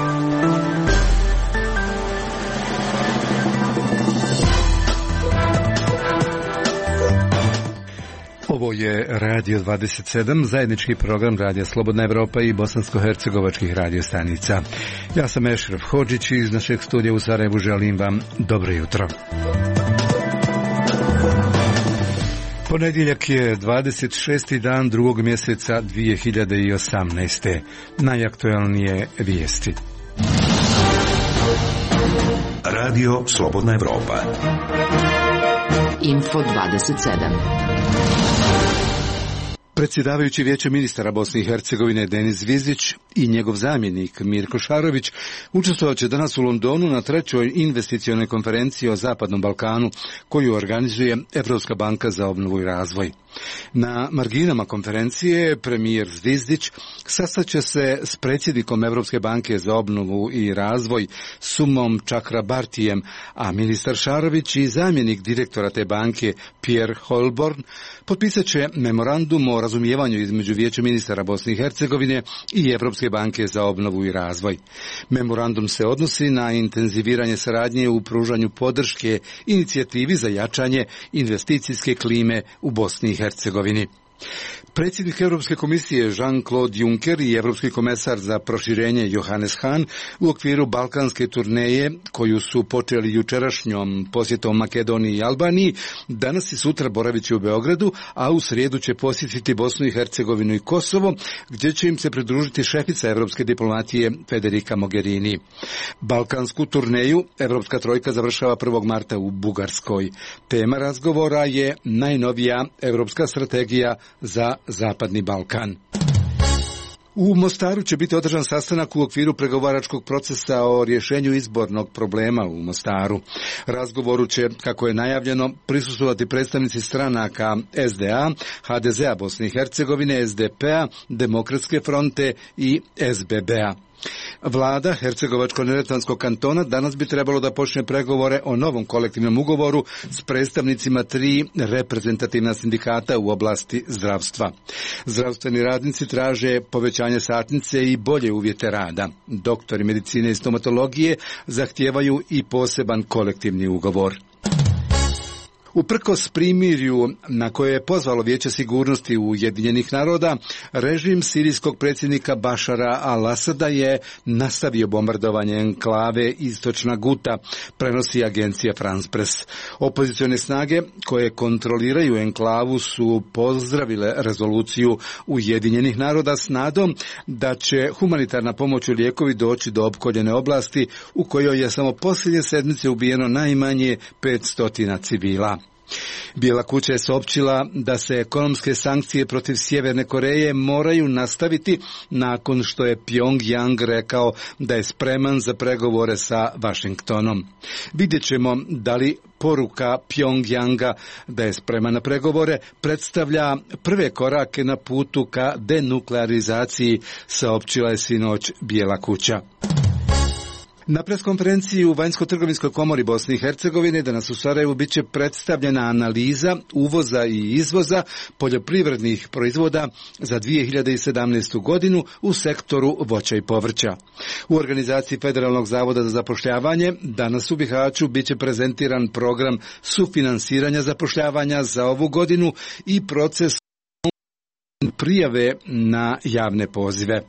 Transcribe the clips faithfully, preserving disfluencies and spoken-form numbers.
Ovo je Radio dvadeset sedam, zajednički program Radija Slobodna Evropa i bosansko-hercegovačkih radiostanica. Ja sam Ešref Hodžić i iz našeg studija u Sarajevu želim vam dobro jutro. Ponedjeljak je dvadeset šesti dan drugog mjeseca dvije hiljade osamnaeste. Najaktualnije vijesti. Radio Slobodna Evropa. Info dvadeset sedam. Predsjedavajući Vijeća ministara Bosne i Hercegovine Denis Zvizić i njegov zamjenik Mirko Šarović učestvovat će danas u Londonu na trećoj investicionoj konferenciji o Zapadnom Balkanu koju organizuje Evropska banka za obnovu i razvoj. Na marginama konferencije premijer Zvizdić sastaće se s predsjednikom Evropske banke za obnovu i razvoj Sumom Čakrabartijem, a ministar Šarović i zamjenik direktora te banke Pierre Holborn potpisat će memorandum o razumijevanju između Vijeća ministara Bosne i Hercegovine i Evropske banke za obnovu i razvoj. Memorandum se odnosi na intenziviranje saradnje u pružanju podrške inicijativi za jačanje investicijske klime u Bosni i Hercegovini. Predsjednik Europske komisije Jean-Claude Juncker i Europski komesar za proširenje Johannes Hahn u okviru balkanske turneje koju su počeli jučerašnjom posjetom Makedoniji i Albaniji, danas i sutra boravit će u Beogradu, a u srijedu će posjetiti Bosnu i Hercegovinu i Kosovo, gdje će im se pridružiti šefica europske diplomatije Federica Mogherini. Balkansku turneju Europska trojka završava prvog marta u Bugarskoj. Tema razgovora je najnovija europska strategija za Zapadni Balkan. U Mostaru će biti održan sastanak u okviru pregovaračkog procesa o rješenju izbornog problema u Mostaru. Razgovoru će, kako je najavljeno, prisustvovati predstavnici stranaka S D A, H D Z a Bosne i Hercegovine, S D P a, Demokratske fronte i S B B a. Vlada Hercegovačko-neretvanskog kantona danas bi trebalo da počne pregovore o novom kolektivnom ugovoru s predstavnicima tri reprezentativna sindikata u oblasti zdravstva. Zdravstveni radnici traže povećanje satnice i bolje uvjete rada. Doktori medicine i stomatologije zahtijevaju i poseban kolektivni ugovor. Uprkos primirju na koje je pozvalo Vijeće sigurnosti Ujedinjenih naroda, režim sirijskog predsjednika Bašara al-Asada je nastavio bombardovanje enklave Istočna Guta, prenosi agencija France Press. Opozicione snage koje kontroliraju enklavu su pozdravile rezoluciju Ujedinjenih naroda s nadom da će humanitarna pomoć i lijekovi doći do opkoljene oblasti u kojoj je samo posljednje sedmice ubijeno najmanje petsto civila. Bijela kuća je saopćila da se ekonomske sankcije protiv Sjeverne Koreje moraju nastaviti nakon što je Pyongyang rekao da je spreman za pregovore sa Vašingtonom. Vidjet ćemo da li poruka Pyongyanga da je spreman na pregovore predstavlja prve korake na putu ka denuklearizaciji, saopćila je sinoć Bijela kuća. Na preskonferenciji u Vanjsko-trgovinskoj komori Bosne i Hercegovine danas u Sarajevu bit će predstavljena analiza uvoza i izvoza poljoprivrednih proizvoda za dvije hiljade sedamnaestu godinu u sektoru voća i povrća. U organizaciji Federalnog zavoda za zapošljavanje danas u Bihaću bit će prezentiran program sufinansiranja zapošljavanja za ovu godinu i proces prijave na javne pozive.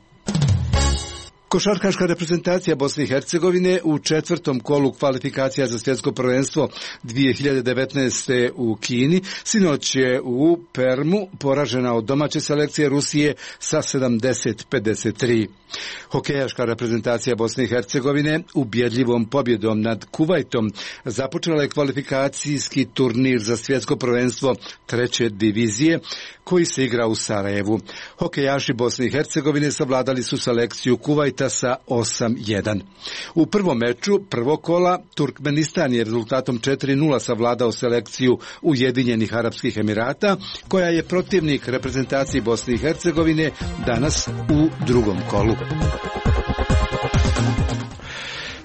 Košarkaška reprezentacija Bosne i Hercegovine u četvrtom kolu kvalifikacija za svjetsko prvenstvo dvije hiljade devetnaeste u Kini sinoć je u Permu poražena od domaće selekcije Rusije sa sedamdeset pedeset tri. Hokejaška reprezentacija Bosne i Hercegovine ubjedljivom pobjedom nad Kuvajtom započela je kvalifikacijski turnir za svjetsko prvenstvo treće divizije koji se igra u Sarajevu. Hokejaši Bosne i Hercegovine savladali su selekciju Kuvajta sa osam jedan. U prvom meču prvog kola Turkmenistan je rezultatom četiri nula savladao selekciju Ujedinjenih Arapskih Emirata, koja je protivnik reprezentaciji Bosne i Hercegovine danas u drugom kolu.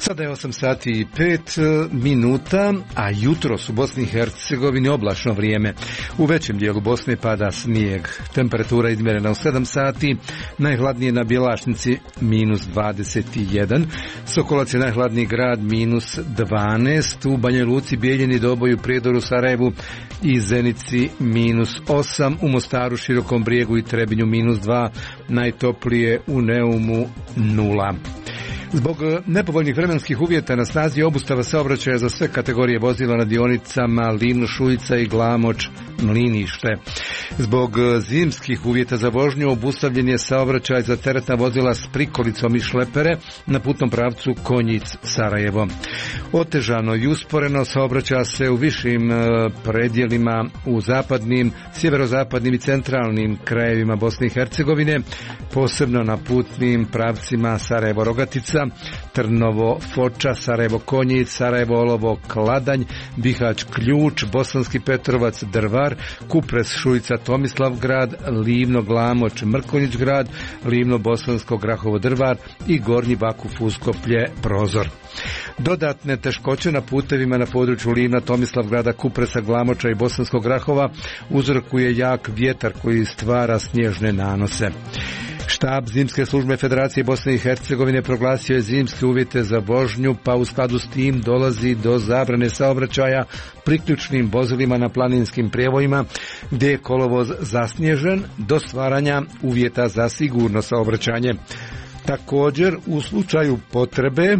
Sada je osam sati i pet minuta, a jutros u Bosni i Hercegovini oblačno vrijeme. U većem dijelu Bosne pada snijeg. Temperatura izmjerena u sedam sati, najhladnije na Bjelašnici minus dvadeset jedan, Sokolac je najhladniji grad minus dvanaest, u Banja Luci, Bijeljini, Doboju, Prijedoru, Sarajevu i Zenici minus osam, u Mostaru, Širokom Brijegu i Trebinju minus dva, najtoplije u Neumu nula. Zbog nepovoljnih vremenskih uvjeta na snazi je obustava saobraćaja za sve kategorije vozila na dionicama Livno-Šujica i Glamoč-Mlinište. Zbog zimskih uvjeta za vožnju obustavljen je saobraćaj za teretna vozila s prikolicom i šlepere na putnom pravcu Konjic-Sarajevo. Otežano i usporeno saobraća se u višim predjelima u zapadnim, sjeverozapadnim i centralnim krajevima Bosne i Hercegovine, posebno na putnim pravcima Sarajevo-Rogatica, Trnovo-Foča, Sarajevo-Konjic, Sarajevo-Olovo-Kladanj, Bihać-Ključ, Bosanski Petrovac, Drvar, Kupres-Šujica, Tomislavgrad, Livno-Glamoč-Mrkonjić-Grad, Livno-Bosansko-Grahovo-Drvar i Gornji Vakuf-Uskoplje, Prozor. Dodatne teškoće na putevima na području Livna, Tomislavgrada, Kupresa, Glamoča i Bosanskog Grahova uzrokuje jak vjetar koji stvara snježne nanose. Štab zimske službe Federacije Bosne i Hercegovine proglasio je zimske uvjete za vožnju, pa u skladu s tim dolazi do zabrane saobraćaja priključnim vozilima na planinskim prijevojima gdje je kolovoz zasnježen do stvaranja uvjeta za sigurno saobraćanje. Također, u slučaju potrebe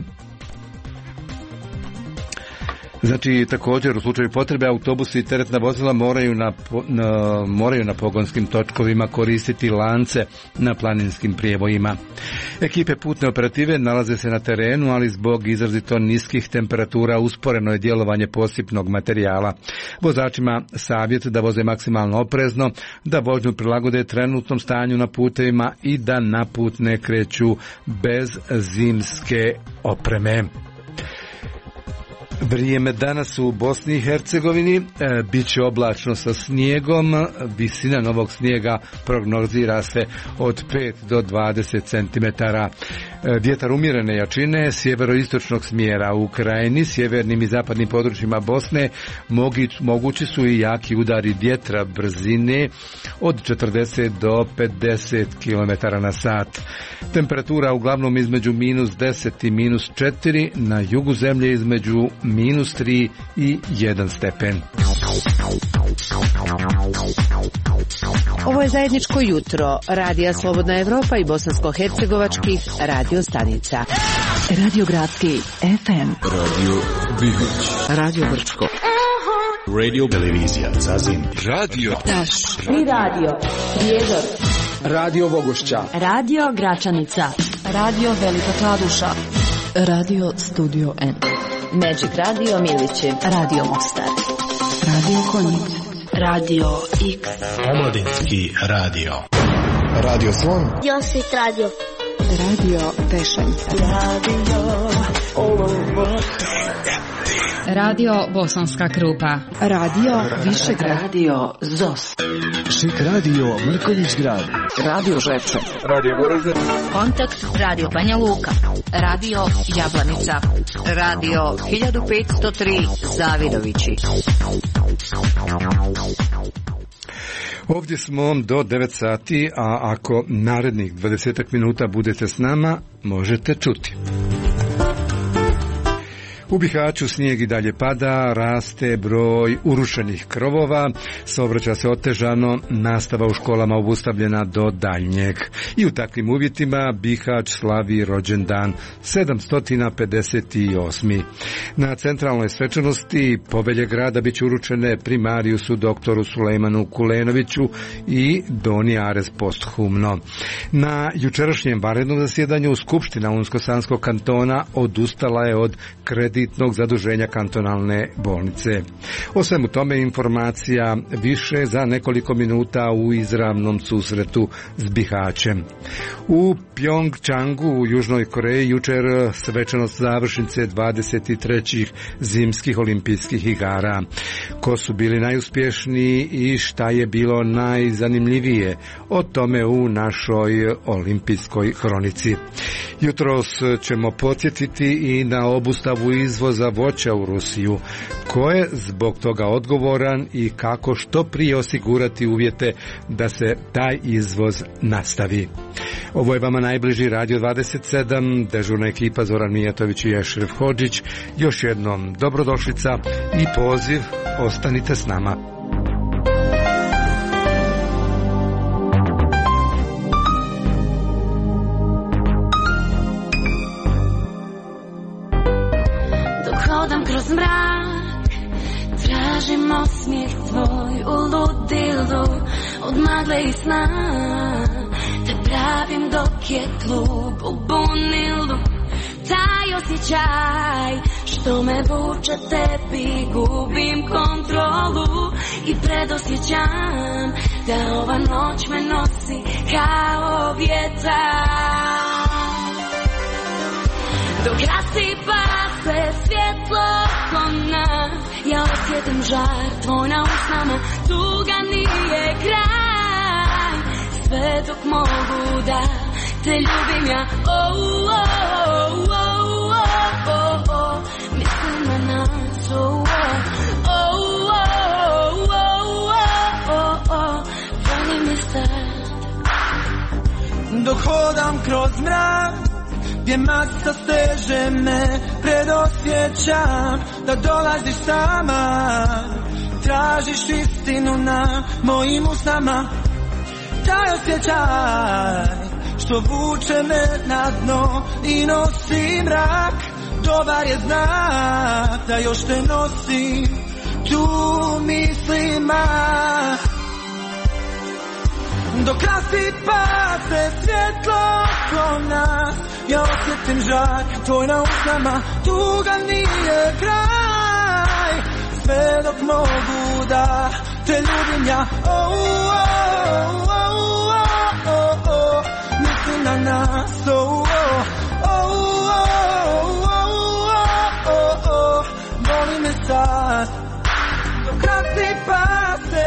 Znači, također, u slučaju potrebe autobusi i teretna vozila moraju na, na, moraju na pogonskim točkovima koristiti lance na planinskim prijevojima. Ekipe putne operative nalaze se na terenu, ali zbog izrazito niskih temperatura usporeno je djelovanje posipnog materijala. Vozačima savjet da voze maksimalno oprezno, da vožnju prilagode trenutnom stanju na putevima i da na put ne kreću bez zimske opreme. Vrijeme danas u Bosni i Hercegovini e, bit će oblačno sa snijegom, visina novog snijega prognozira se od pet do dvadeset centimetara. E, vjetar umjerene jačine, sjeveroistočnog smjera u Krajini, sjevernim i zapadnim područjima Bosne mogi, mogući su i jaki udari vjetra brzine od četrdeset do pedeset kilometara na sat. Temperatura uglavnom između minus deset i minus četiri, na jugu zemlje između minus tri i jedan stepen. Ovo je zajedničko jutro Radija Slobodna Evropa i bosansko-hercegovačkih radio stanica. Radio Gradski F M, Radio Bihoć, Radio Brčko, Radio Televizija Zazin, Radio Taš, Tri radio, Prijedor, Radio Vogošća, Radio Gračanica, Radio Velika Kladuša, Radio Studio N, Magic Radio Milići, Radio Mostar, Radio Konjic, Radio X, Omladinski radio, Radio Slon, Josip Radio, Radio Pešanica, Radio Radio Bosanska Krupa, Radio Višegrad, Radio Zos, Šik Radio Mrkonjić Grad, Radio Žepče, Radio Goražde, Kontakt Radio Banja Luka, Radio Jablanica, Radio hiljadu petsto tri Zavidovići. Ovdje smo do devet sati, a ako narednih dvadeset minuta budete s nama, možete čuti. U Bihaću snijeg i dalje pada, raste broj urušenih krovova, saobraćaj se otežano, nastava u školama obustavljena do daljnjeg. I u takvim uvjetima Bihać slavi rođendan sedamsto pedeset osam. Na centralnoj svečanosti povelje grada bit će uručene primarijusu doktoru Sulejmanu Kulenoviću i Doni Ares posthumno. Na jučerašnjem vanrednom zasjedanju Skupština Unsko-Sanskog kantona odustala je od kreditnog zaduženja kantonalne bolnice. O svemu tome informacija više za nekoliko minuta u izravnom susretu s Bihaćem. U Pjongčangu u Južnoj Koreji jučer svečanost završnice dvadeset trećih zimskih olimpijskih igara. Ko su bili najuspješniji i šta je bilo najzanimljivije? O tome u našoj olimpijskoj hronici. Jutros ćemo podsjetiti i na obustavu izvoza voća u Rusiju. Ko je zbog toga odgovoran i kako što prije osigurati uvjete da se taj izvoz nastavi? Ovo je vama najbliži Radio dvadeset sedam, dežurna ekipa Zoran Mijatović i Ešref Hodžić. Još jednom dobrodošlica i poziv, ostanite s nama. Dok hodam kroz mrak, tražim osmijeh tvoj u ludilu od magle i sna. Te pravim dok je klub u bunilu. Taj osjećaj što me vuče tebi, gubim kontrolu i predosjećam da ova noć me nosi kao vjetar. Dok rasipa se svjetlo oko nas, ja osjetim žar tvoj na usnama, tuga nije kraj. Sve dok mogu da te ljubim ja, oh, oh, oh, oh, oh, oh, oh. Mislim na nas, oh, oh, oh, oh, oh, oh, oh, oh. Voli me sad. Dok hodam kroz mrak, gdje masa steže me, predosjećam da dolaziš sama. Tražiš istinu na mojim usnama. Taj osjećaj što vuče me na dno i nosi mrak, dobar je znak da još te nosim tu mislima. Dok rasipa se svjetlo oko nas, ja osjetim žar tvoj na usnama, tuga nije kraj. Sve dok mogu da te ljubim ja, oh, oh, oh, oh, oh, oh. Mislim na nas, oh, oh, oh, oh, oh, oh, oh. Voli me sad, dok rasipa se.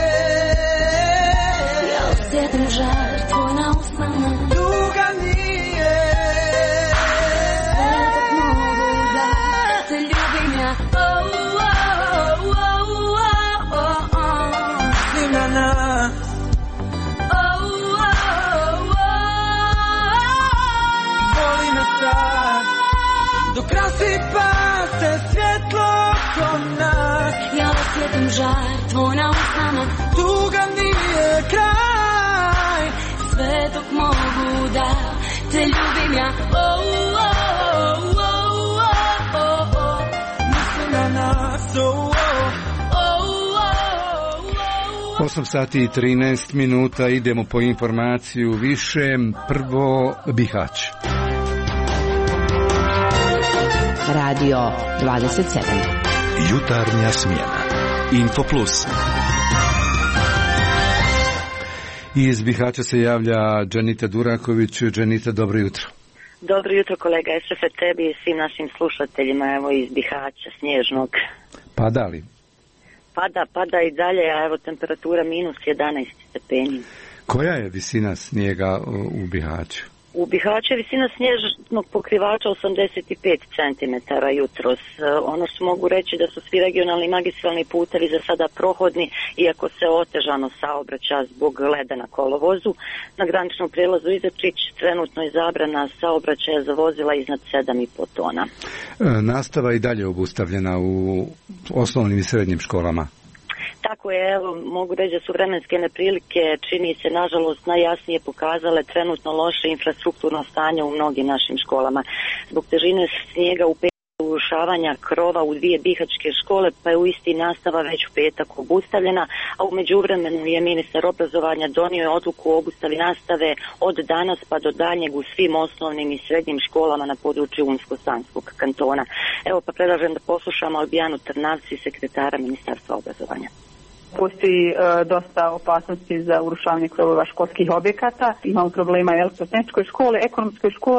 Ja osjetim žar tvoj na usnama, tuga nije. Sve dok mogu da te ljubim ja, oh, oh, oh, oh, oh, oh. Mislim na nas. Dok rasipa se svjetlo oko nas, ja osjetim žar tvoj na usnama, tuga nije kraj. Sve dok mogu da te ljubim ja, oh, oh, oh, oh, oh, oh. Mislim na nas, oh, oh. osam sati i trinaest minuta, idemo po informaciju više. Prvo Bihać. Radio dvadeset sedam. Jutarnja smjena. Info Plus. Iz Bihaća se javlja Džanita Duraković. Džanita, dobro jutro. Dobro jutro kolega Ešrefe, tebi i svim našim slušateljima, evo iz Bihaća, snježnog. Pada li? Pada, pada i dalje, a evo temperatura minus jedanaest stepeni. Koja je visina snijega u Bihaću? U Bihaću je visina snježnog pokrivača osamdeset pet centimetara jutros. Ono što mogu reći da su svi regionalni magistralni putevi za sada prohodni, iako se otežano saobraća zbog leda na kolovozu. Na graničnom prijelazu Izačić trenutno je zabrana saobraćaja za vozila iznad sedam i po tona. E, nastava i dalje obustavljena u osnovnim i srednjim školama. Tako je, evo, mogu reći da su vremenske neprilike, čini se, nažalost, najjasnije pokazale trenutno loše infrastrukturno stanje u mnogim našim školama. Zbog težine snijega u petak urušavanja krova u dvije bihaćke škole, pa je u isti nastava već u petak obustavljena, a u međuvremenu je ministar obrazovanja donio odluku o obustavi nastave od danas pa do daljnjeg u svim osnovnim i srednjim školama na području Unsko-Sanskog kantona. Evo pa predlažem da poslušamo Albijanu Trnavci, sekretara Ministarstva obrazovanja. Postoji e, dosta opasnosti za urušavanje krovova školskih objekata. Imamo problema u elektrotehničkoj školi, ekonomskoj školi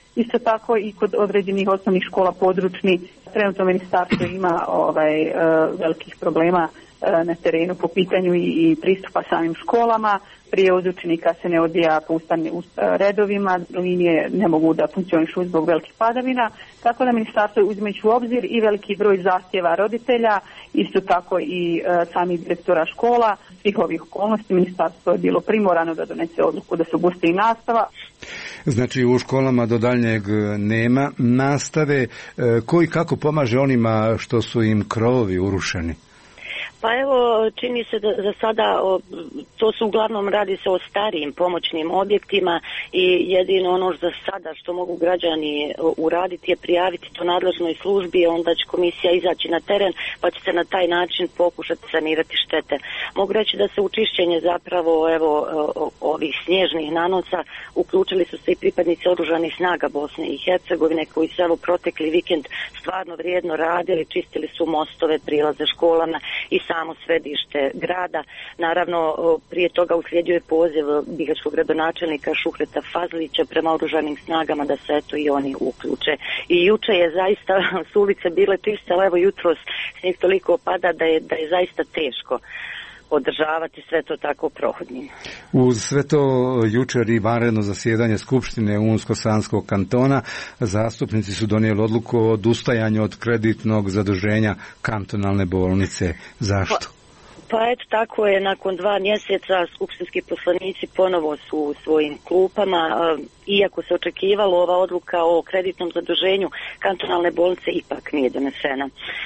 Isto tako i kod određenih osnovnih škola područni, trenutno ministarstvo ima ovaj, e, velikih problema e, na terenu po pitanju i, i pristupa samim školama. Prijevoz učenika se ne odvija po ustavnim redovima, linije ne mogu da funkcionišu zbog velikih padavina, tako da ministarstvo uzimajući u obzir i veliki broj zahtjeva roditelja, isto tako i e, samih direktora škola, svih ovih okolnosti, ministarstvo je bilo primorano da donese odluku da se obustavi nastava. Znači u školama do daljnjeg nema nastave. Ko i kako pomaže onima što su im krovovi urušeni? Pa evo, čini se da za sada o, to su uglavnom radi se o starijim pomoćnim objektima i jedino ono za sada što mogu građani uraditi je prijaviti to nadležnoj službi, onda će komisija izaći na teren pa će se na taj način pokušati sanirati štete. Mogu reći da se u čišćenje zapravo evo ovih snježnih nanosa uključili su se i pripadnici oružanih snaga Bosne i Hercegovine koji su evo protekli vikend stvarno vrijedno radili, čistili su mostove, prilaze školama i samo središte grada. Naravno, prije toga uslijedio je poziv bihaćkog gradonačelnika Šuhreta Fazlića prema oružanim snagama da se eto i oni uključe. I juče je zaista su ulice bile čiste, ali evo jutros snijeg toliko pada da je, da je zaista teško održavati sve to tako prohodnim. Uz sve to jučer i vanredno zasjedanje Skupštine Unsko-Sanskog kantona zastupnici su donijeli odluku o odustajanju od kreditnog zaduženja kantonalne bolnice. Zašto? Pa eto tako je, nakon dva mjeseca skupštinski poslanici ponovo su u svojim klupama, iako se očekivalo ova odluka o kreditnom zaduženju kantonalne bolnice ipak nije donesena.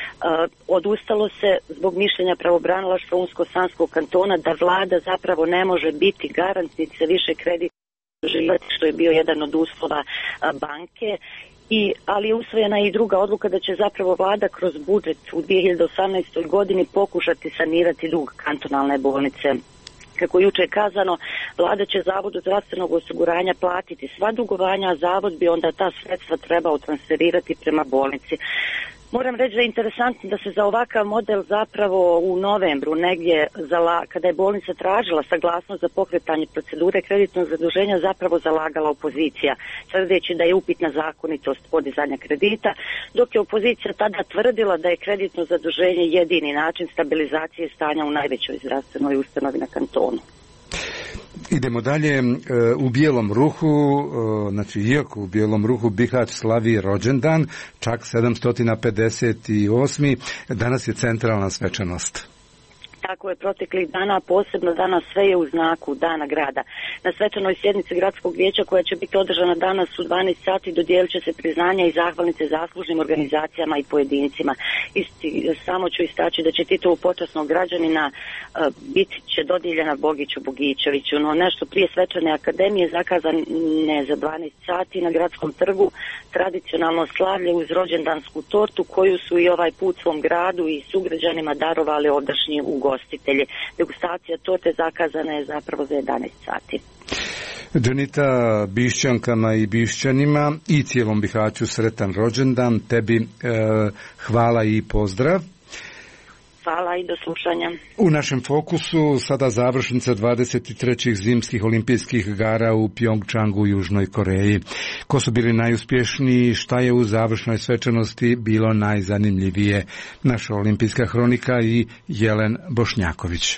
Odustalo se zbog mišljenja pravobranilaštva Unsko-Sanskog kantona da vlada zapravo ne može biti garantnice više kreditnog zaduženja, što je bio jedan od uslova banke. I, ali je usvojena i druga odluka da će zapravo vlada kroz budžet u dvije hiljade osamnaestoj godini pokušati sanirati dug kantonalne bolnice. Kako je jučer kazano, vlada će Zavodu zdravstvenog osiguranja platiti sva dugovanja, a zavod bi onda ta sredstva trebao transferirati prema bolnici. Moram reći da je interesantno da se za ovakav model zapravo u novembru negdje zala, kada je bolnica tražila saglasnost za pokretanje procedure kreditnog zaduženja zapravo zalagala opozicija, tvrdeći da je upitna zakonitost podizanja kredita, dok je opozicija tada tvrdila da je kreditno zaduženje jedini način stabilizacije stanja u najvećoj zdravstvenoj ustanovi na kantonu. Idemo dalje. U Bijelom Ruhu, znači iako u Bijelom Ruhu Bihać slavi rođendan, čak sedamsto pedeset osmi danas je centralna svečanost. Tako je proteklih dana, posebno danas sve je u znaku Dana grada. Na svečanoj sjednici gradskog vijeća koja će biti održana danas u dvanaest sati dodijelit će se priznanja i zahvalnice zaslužnim organizacijama i pojedincima. Isti, samo ću istaći da će titulu počasnog građanina uh, biti će dodijeljena Bogiću Bogićeviću, no nešto prije svečane akademije zakazane za dvanaest sati na gradskom trgu tradicionalno slavlje uz rođendansku tortu koju su i ovaj put svom gradu i sugrađanima darovali ovdašnji ugostitelji. Degustacija torte zakazana je zapravo za jedanaest sati. Dženita Bišćankama i Bišćanima i cijelom Bihaću sretan rođendan, tebi e, hvala i pozdrav. Hvala i do slušanja. U našem fokusu sada završnica dvadeset trećih zimskih olimpijskih igara u Pjongčangu u Južnoj Koreji. Ko su bili najuspješniji, šta je u završnoj svečanosti bilo najzanimljivije? Naša olimpijska hronika i Jelen Bošnjaković.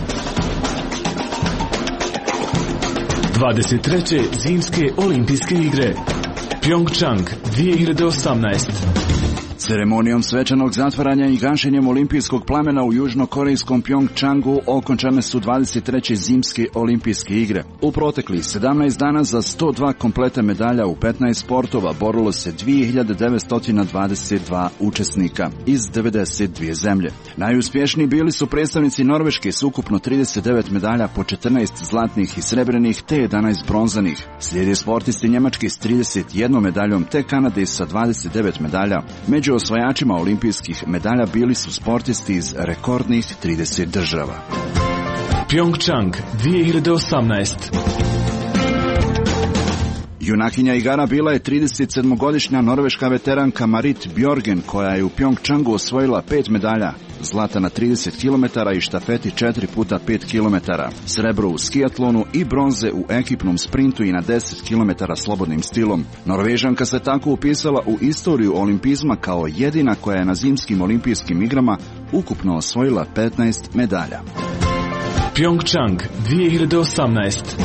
dvadeset treće zimske olimpijske igre Pjongčang dvije hiljade osamnaest. Ceremonijom svečanog zatvaranja i gašenjem olimpijskog plamena u južnokorejskom Pjongčangu okončane su dvadeset treće zimske olimpijske igre. U proteklih sedamnaest dana za sto dva kompleta medalja u petnaest sportova borilo se dvije hiljade devetsto dvadeset dva učesnika iz devedeset dvije zemlje. Najuspješniji bili su predstavnici Norveške s ukupno trideset devet medalja po četrnaest zlatnih i srebrnih te jedanaest bronzanih. Slijede sportisti Njemačke s trideset jednom medaljom te Kanade sa dvadeset devet medalja. Među osvajačima olimpijskih medalja bili su sportisti iz rekordnih trideset država. Pjongčang dvije hiljade osamnaest. Junakinja igara bila je tridesetsedmogodišnja norveška veteranka Marit Bjorgen, koja je u Pjongčangu osvojila pet medalja, zlata na trideset kilometara i štafeti četiri puta pet kilometara, srebro u skijatlonu i bronze u ekipnom sprintu i na deset kilometara slobodnim stilom. Norvežanka se tako upisala u istoriju olimpizma kao jedina koja je na zimskim olimpijskim igrama ukupno osvojila petnaest medalja. Pjongčang dvije hiljade osamnaest.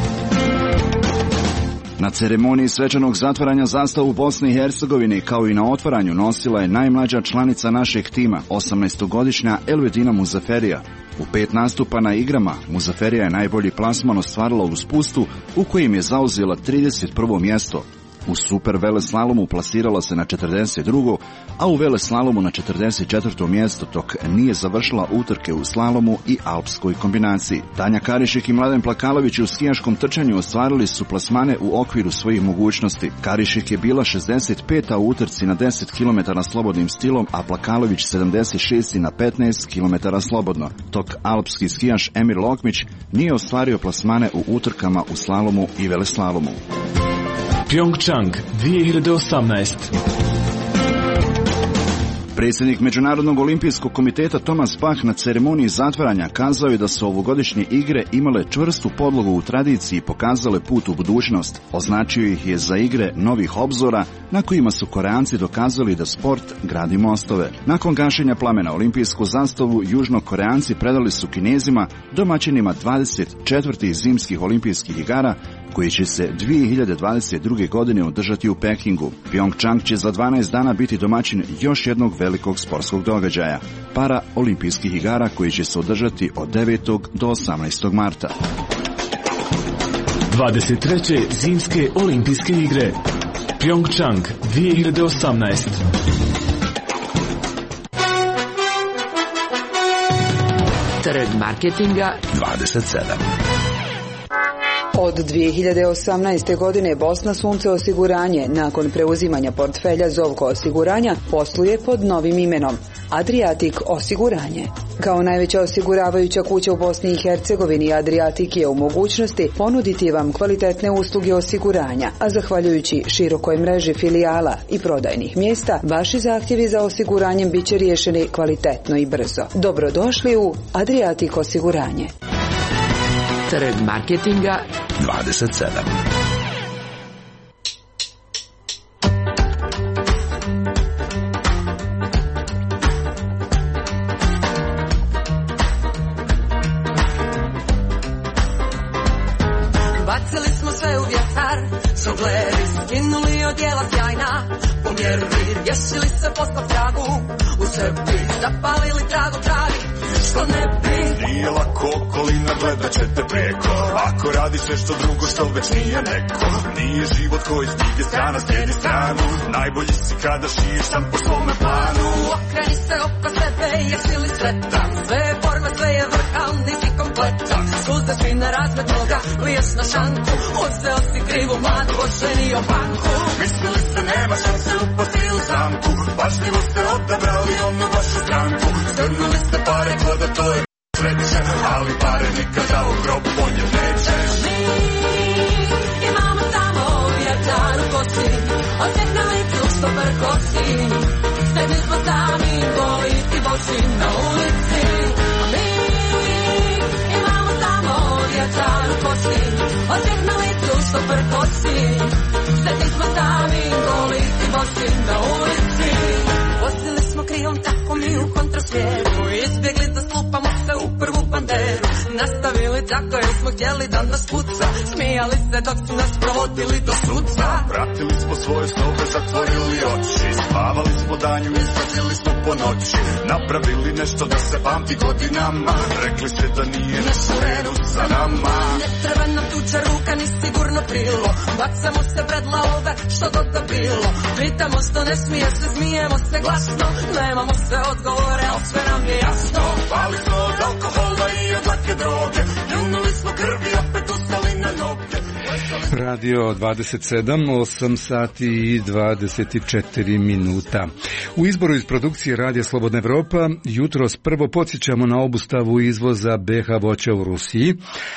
Na ceremoniji svečanog zatvaranja zastavu Bosne i Hercegovine kao i na otvaranju nosila je najmlađa članica našeg tima, osamnaestogodišnja Elvedina Muzaferija. U pet nastupa na igrama Muzaferija je najbolji plasman ostvarila u spustu u kojim je zauzela trideset prvo mjesto. U super veleslalomu plasirala se na četrdeset drugo, a u veleslalomu na četrdeset četvrto mjesto, dok nije završila utrke u slalomu i alpskoj kombinaciji. Tanja Karišik i Mladen Plakalović u skijaškom trčanju ostvarili su plasmane u okviru svojih mogućnosti. Karišik je bila šezdeset peta u utrci na deset kilometara slobodnim stilom, a Plakalović sedamdeset šesti na petnaest kilometara slobodno, dok alpski skijaš Emir Lokmić nije ostvario plasmane u utrkama u slalomu i veleslalomu. Pjongčang dvije hiljade osamnaest. Predsjednik Međunarodnog olimpijskog komiteta Thomas Bach na ceremoniji zatvaranja kazao je da su ovogodišnje igre imale čvrstu podlogu u tradiciji i pokazale put u budućnost. Označio ih je za igre novih obzora na kojima su Koreanci dokazali da sport gradi mostove. Nakon gašenja plamena olimpijsku zastavu Južnokoreanci predali su Kinezima, domaćinima dvadeset četvrtih zimskih olimpijskih igara koji će se dvije hiljade dvadeset druge. godine održati u Pekingu. Pjongčang će za dvanaest dana biti domaćin još jednog velikog sportskog događaja, para olimpijskih igara koji će se održati od devetog do osamnaestog marta. dvadeset treće zimske olimpijske igre. Pjongčang dvije hiljade osamnaest. Trg marketinga dvadeset sedam. Od dvije hiljade osamnaeste. godine Bosna Sunce osiguranje nakon preuzimanja portfelja Zovko osiguranja posluje pod novim imenom Adriatic osiguranje. Kao najveća osiguravajuća kuća u Bosni i Hercegovini, Adriatic je u mogućnosti ponuditi vam kvalitetne usluge osiguranja, a zahvaljujući širokoj mreži filijala i prodajnih mjesta, vaši zahtjevi za osiguranjem bit će riješeni kvalitetno i brzo. Dobrodošli u Adriatic osiguranje. Trg marketinga dvadeset sedam. Bacili smo sve u vjetar, žongleri skinuli odjela sjajna, pomjerili, rješili se posla tragu, u sebi zapalili tragu travi, što ne bi. Nije lako okolina, gledat ćete preko, ako radi sve što drugo što već nije neko. Nije život koji stige strana slijedi stranu, najbolji si kada šiješ sam po svome planu. Okreni se oko sebe, jesi li sretan, sve je forma, sve je vrhan, nisi kompletan. Suze svi na razmet noga, liješ na šanku, uzeo si krivu mladu, oženio banku. Mislili ste nema šanse upasti u zamku, pažljivo ste odabrali onu vašu stranku. Strnuli ste pare ko da to je sreće, ali pare nikada u grob ponjet nećeš. Mi imamo samo vjetar u kosi, osjeh na licu što prkosi, sedmi smo sami, goli i bosi na ulici. A mi imamo samo vjetar u kosi, osjeh na licu što prkosi, sedmi smo sami, goli i bosi na ulici. Vozili smo krijom tako mi u kontrasmjeru, izbjegli da slupamo se u prvu banderu. Nastavili tako jer smo htjeli da nas puca, smijali se dok su nas provodili do suca. Pratili smo svoje snove, zatvorili oči, spavali smo danju, izlazili smo po noći. Napravili nešto da se pamti godinama, rekli se da nije nešto u redu sa nama. Ne treba nam tuđa ruka ni sigurno krilo, bacamo se pred lavove što god da bilo. Pitamo što ne smije se, smijemo se glasno, nemamo sve odgovore, ali sve nam je jasno. Pali smo od alkohola i od lake droge, ljunuli smo krvi, opet ustali na noge. Radio dvadeset sedam, osam sati i dvadeset četiri minuta. U izboru iz produkcije Radija Slobodna Evropa jutros prvo podsjećamo na obustavu izvoza be ha voća u Rusiji,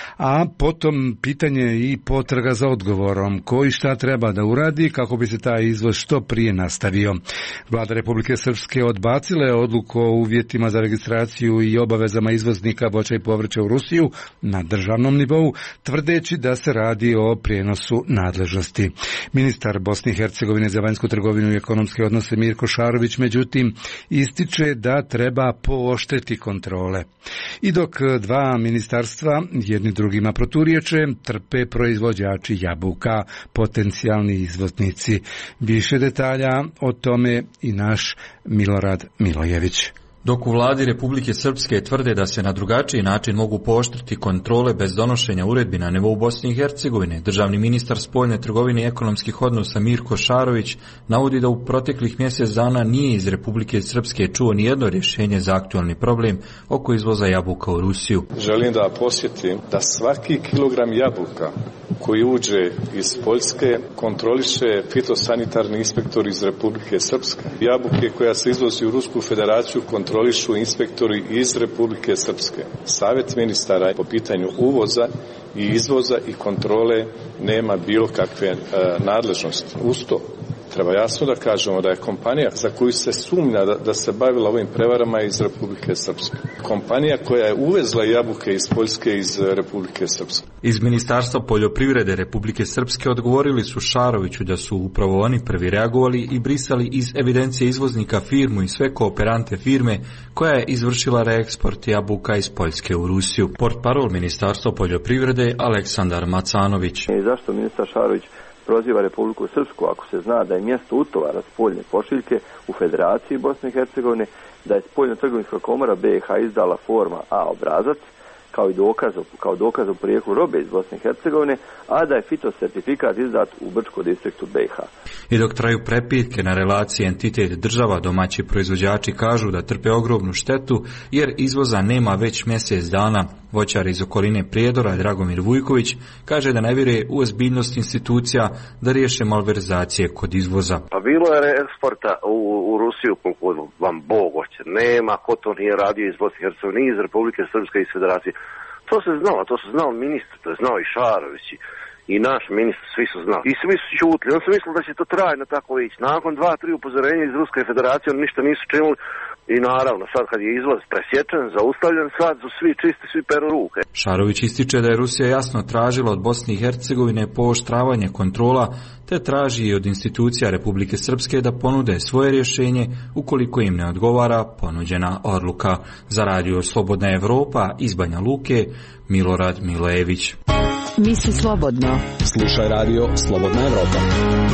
a potom pitanje i potraga za odgovorom koji šta treba da uradi kako bi se taj izvoz što prije nastavio. Vlada Republike Srpske odbacila je odluku o uvjetima za registraciju i obavezama izvoznika voća i povrća u Rusiju na državnom nivou, tvrdeći da se radi o prijenosu nadležnosti. Ministar Bosne i Hercegovine za vanjsku trgovinu i ekonomske odnose Mirko Šarović međutim ističe da treba pooštriti kontrole. I dok dva ministarstva jedni drugima proturiječe, trpe proizvođači jabuka, potencijalni izvoznici. Više detalja o tome i naš Milorad Milojević. Dok u vladi Republike Srpske tvrde da se na drugačiji način mogu pooštriti kontrole bez donošenja uredbi na nivou Bosne i Hercegovine, državni ministar spoljne trgovine i ekonomskih odnosa Mirko Šarović navodi da u proteklih mjesec dana nije iz Republike Srpske čuo nijedno rješenje za aktualni problem oko izvoza jabuka u Rusiju. Želim da posjetim da svaki kilogram jabuka koji uđe iz Poljske kontroliše fitosanitarni inspektor iz Republike Srpske. Jabuke koja se izvozi u Rusku federaciju kontrolišu inspektori iz Republike Srpske. Savjet ministara po pitanju uvoza i izvoza i kontrole nema bilo kakve e, nadležnosti. Uz to treba jasno da kažemo da je kompanija za koju se sumnja da, da se bavila ovim prevarama iz Republike Srpske. Kompanija koja je uvezla jabuke iz Poljske iz Republike Srpske. Iz Ministarstva poljoprivrede Republike Srpske odgovorili su Šaroviću da su upravo oni prvi reagovali i brisali iz evidencije izvoznika firmu i sve kooperante firme koja je izvršila reeksport jabuka iz Poljske u Rusiju. Portparol Ministarstva poljoprivrede Aleksandar Macanović. I zašto ministar Šarović proziva Republiku Srpsku ako se zna da je mjesto utovara spoljne pošiljke u Federaciji Bosne i Hercegovine, da je spoljna trgovinska komora be ha izdala forma A obrazac kao i dokaz, kao dokaz o porijeklu robe iz Bosne i Hercegovine, a da je fitosertifikat izdat u Brčkom distriktu be ha. I dok traju prepitke na relaciji entitet država, domaći proizvođači kažu da trpe ogromnu štetu jer izvoza nema već mjesec dana. Voćar iz okoline Prijedora Dragomir Vujković kaže da ne vjeruje u ozbiljnost institucija da riješe malverzacije kod izvoza. Pa bilo je eksporta u, u Rusiju koliko vam Bog hoće. Nema ko to nije radio iz Bosne i Hercegovine, ni iz Republike Srpske i iz Federacije. To se znalo, to se znao ministar, to je znao i Šarović i naš ministar, svi su znali. I svi su čutili. On su mislili da će to trajno tako ići. Nakon dva, tri upozorenja iz Ruske federacije, oni ništa nisu činili. I naravno, sad kad je izvoz presječen, zaustavljen, sad su svi čisti, svi peru ruke. Šarović ističe da je Rusija jasno tražila od Bosne i Hercegovine pooštravanje kontrola, te traži i od institucija Republike Srpske da ponude svoje rješenje ukoliko im ne odgovara ponuđena odluka. Za Radio Slobodna Evropa iz Banja Luke, Milorad Milojević. Misli slobodno. Slušaj Radio Slobodna Evropa.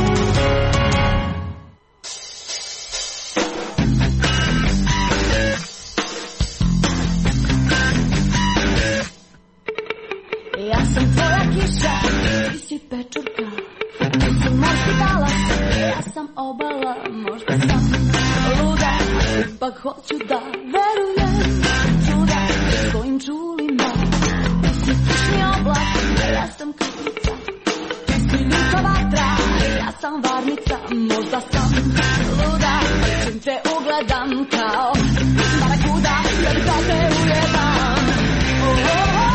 Ja sam tvoja kiša, ti si pečurka, ti si morski talas, ja sam obala, možda sam luda, ipak hoću da verujem, čuda svojim čulima. Ti si kišni oblak, ja sam kaplica, ti si ljuta vatra, ja sam varnica, možda sam luda, čim te ugledam kao barakuda, jer da te ujedam. Oh, oh, oh.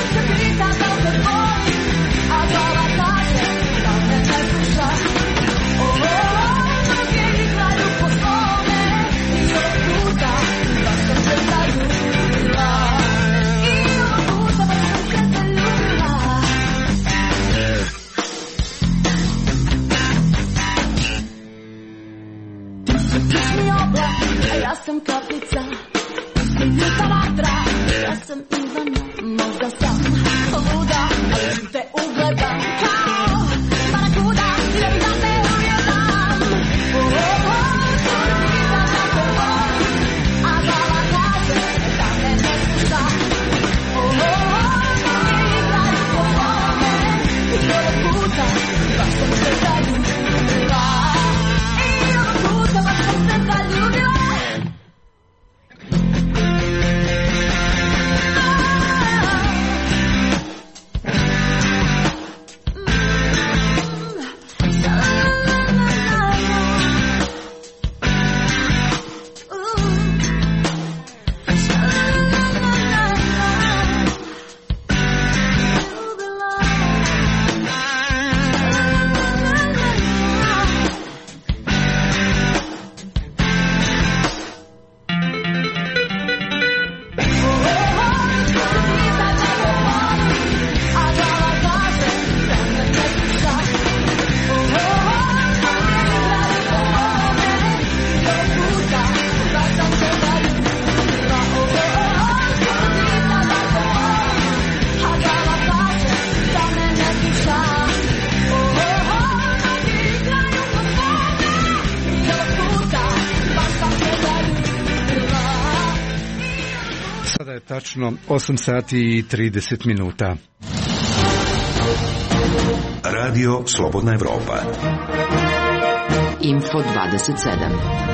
Ja sam kaplica, ljuta vatra, ja sam Ivana, možda sam luda, ali čim te ugledam kao barakuda, jer da te ujedam. Oh, oh, oh, da te volim, a glava kaže da me ne sluša. Oh, oh, oh, noge igraju po svome, i ovog puta baš sam se zaljubila. I ovog puta baš sam se zaljubila. Tačno osam sati i trideset minuta. Radio Slobodna Evropa. Info dvadeset sedam.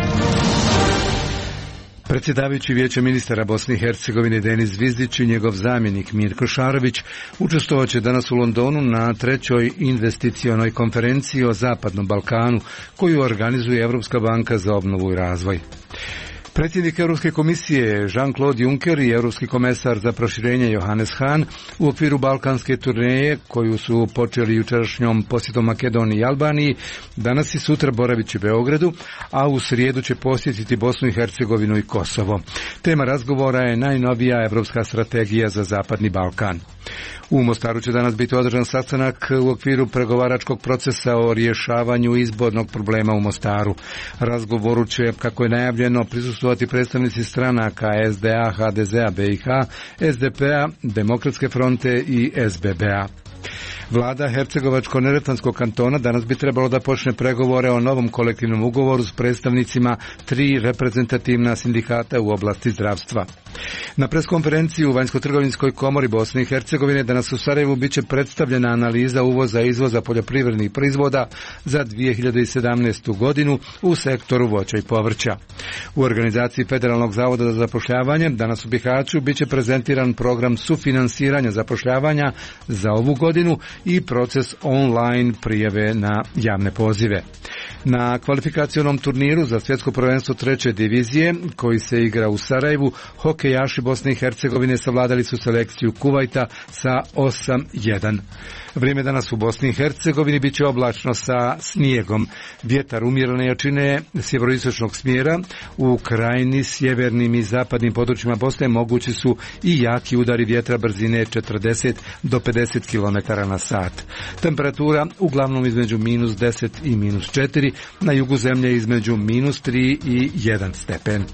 Predsjedavajući Vijeća ministara Bosne i Hercegovine Denis Zvizdić i njegov zamjenik Mirko Šarović učestvovat će danas u Londonu na trećoj investicionoj konferenciji o Zapadnom Balkanu koju organizuje Europska banka za obnovu i razvoj. Predsjednik Europske komisije Jean-Claude Juncker i europski komesar za proširenje Johannes Hahn u okviru balkanske turneje koju su počeli jučerašnjom posjetom Makedoniji i Albaniji danas i sutra boravit će u Beogradu, a u srijedu će posjetiti Bosnu i Hercegovinu i Kosovo. Tema razgovora je najnovija europska strategija za Zapadni Balkan. U Mostaru će danas biti održan sastanak u okviru pregovaračkog procesa o rješavanju izbornog problema u Mostaru. Razgovoru će, kako je najavljeno, prisustvovati predstavnici stranaka S D A, H D Z A, B i H, S D P-a, Demokratske fronte i S B B-a. Vlada Hercegovačko-neretvanskog kantona danas bi trebalo da počne pregovore o novom kolektivnom ugovoru s predstavnicima tri reprezentativna sindikata u oblasti zdravstva. Na preskonferenciji u Vanjsko-trgovinskoj komori Bosne i Hercegovine danas u Sarajevu biće predstavljena analiza uvoza i izvoza poljoprivrednih proizvoda za dvije hiljade sedamnaestu. godinu u sektoru voća i povrća. U organizaciji Federalnog zavoda za zapošljavanje danas u Bihaću biće prezentiran program sufinansiranja zapošljavanja za ovu godinu i proces online prijave na javne pozive. Na kvalifikacionom turniru za svjetsko prvenstvo treće divizije, koji se igra u Sarajevu, hokejaši Bosne i Hercegovine savladali su selekciju Kuvajta sa osam jedan. Vrijeme danas u Bosni i Hercegovini bit će oblačno sa snijegom. Vjetar umjerene jačine sjeveroistočnog smjera, u krajini, sjevernim i zapadnim područjima Bosne mogući su i jaki udari vjetra brzine četrdeset do pedeset kilometara na sat. Temperatura uglavnom između minus deset i minus četiri, na jugu zemlje između minus tri i jedan stepen.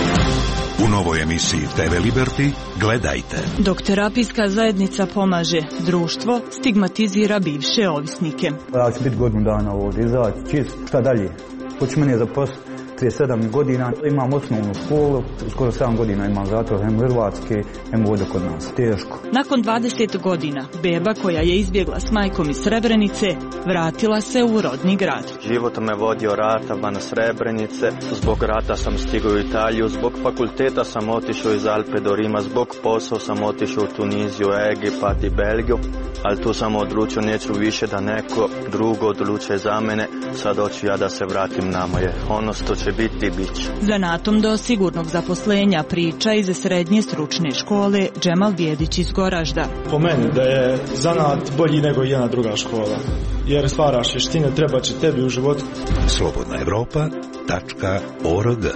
U novoj emisiji T V Liberty gledajte. Dok terapijska zajednica pomaže, društvo stigmatizira bivše ovisnike. Ja ću biti godinu dana ovdje, izaći čist, šta dalje? Hoće mene zaposliti trideset sedam godina, imam osnovnu školu, skoro sedam godina imam zatvor, hem Hrvatske, hem ovdje kod nas. Teško. Nakon dvadeset godina, beba koja je izbjegla s majkom iz Srebrenice, vratila se u rodni grad. Život me vodio rata van Srebrenice, zbog rata sam stigao u Italiju, zbog fakulteta sam otišao iz Alpe do Rima, zbog posao sam otišao u Tuniziju, Egipat i Belgiju, ali tu sam odlučio neću više da neko drugo odlučuje za mene, sad hoću ja da se vratim na moje. Ono što će biti, bit će. Zanatom do sigurnog zaposlenja priča iz srednje stručne škole Džemal Vjedić iz Goražda. Po meni da je zanat bolji nego jedna druga škola, jer stvaraš vještine, treba će tebi u životu. Slobodna Evropa tačka org.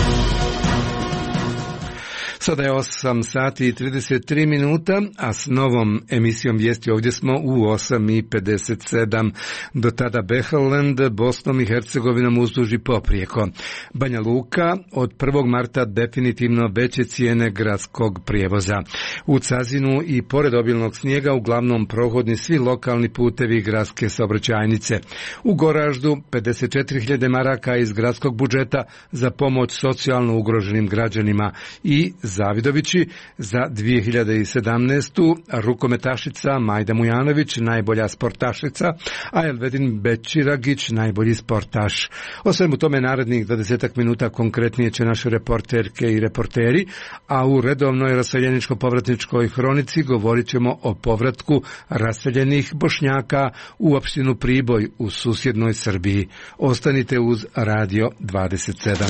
Sada je osam sati i trideset tri minuta, a s novom emisijom vijesti ovdje smo u osam i pedeset sedam. Do tada Behelend, Bosnom i Hercegovinom uzduži poprijeko. Banja Luka od prvog marta definitivno veće cijene gradskog prijevoza. U Cazinu i pored obilnog snijega uglavnom prohodni svi lokalni putevi gradske saobraćajnice. U Goraždu pedeset četiri hiljade maraka iz gradskog budžeta za pomoć socijalno ugroženim građanima i Zavidovići za dvije hiljade sedamnaestu. Rukometašica Majda Mujanović, najbolja sportašica, a Elvedin Bećiragić, najbolji sportaš. O svemu tome narednih dvadesetak minuta konkretnije će naše reporterke i reporteri, a u redovnoj raseljeničko-povratničkoj hronici govorit ćemo o povratku raseljenih Bošnjaka u opštinu Priboj u susjednoj Srbiji. Ostanite uz Radio dvadeset sedam.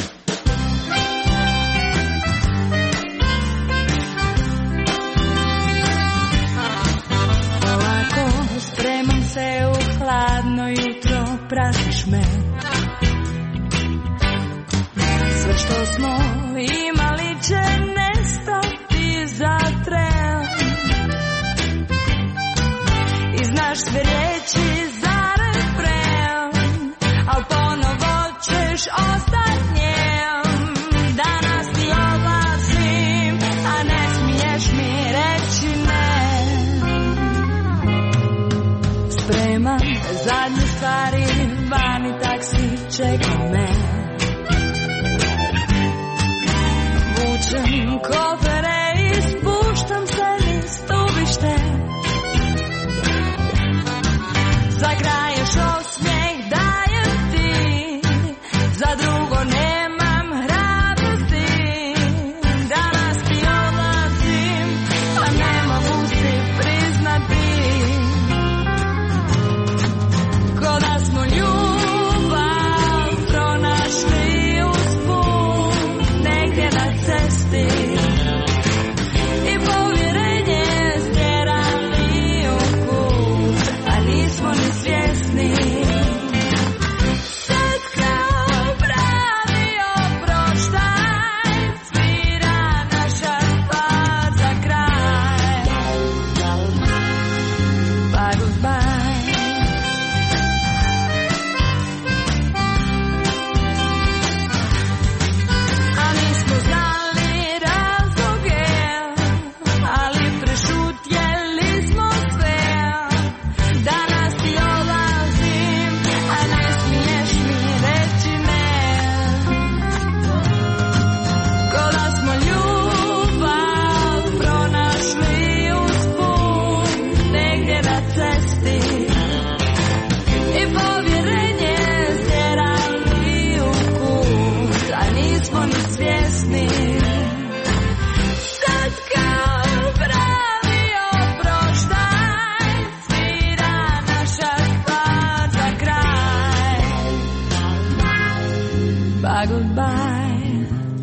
Hladno jutro pratiš me, sve što smo imali će nestati za tren. I znaš sve riječi za refren, al ponovo ćeš ostat njem. Danas ti odlazim, a ne smiješ mi reći ne. Spreman zadnje stvari, vani taksi čeka me. Vučem kofere ispod say goodbye.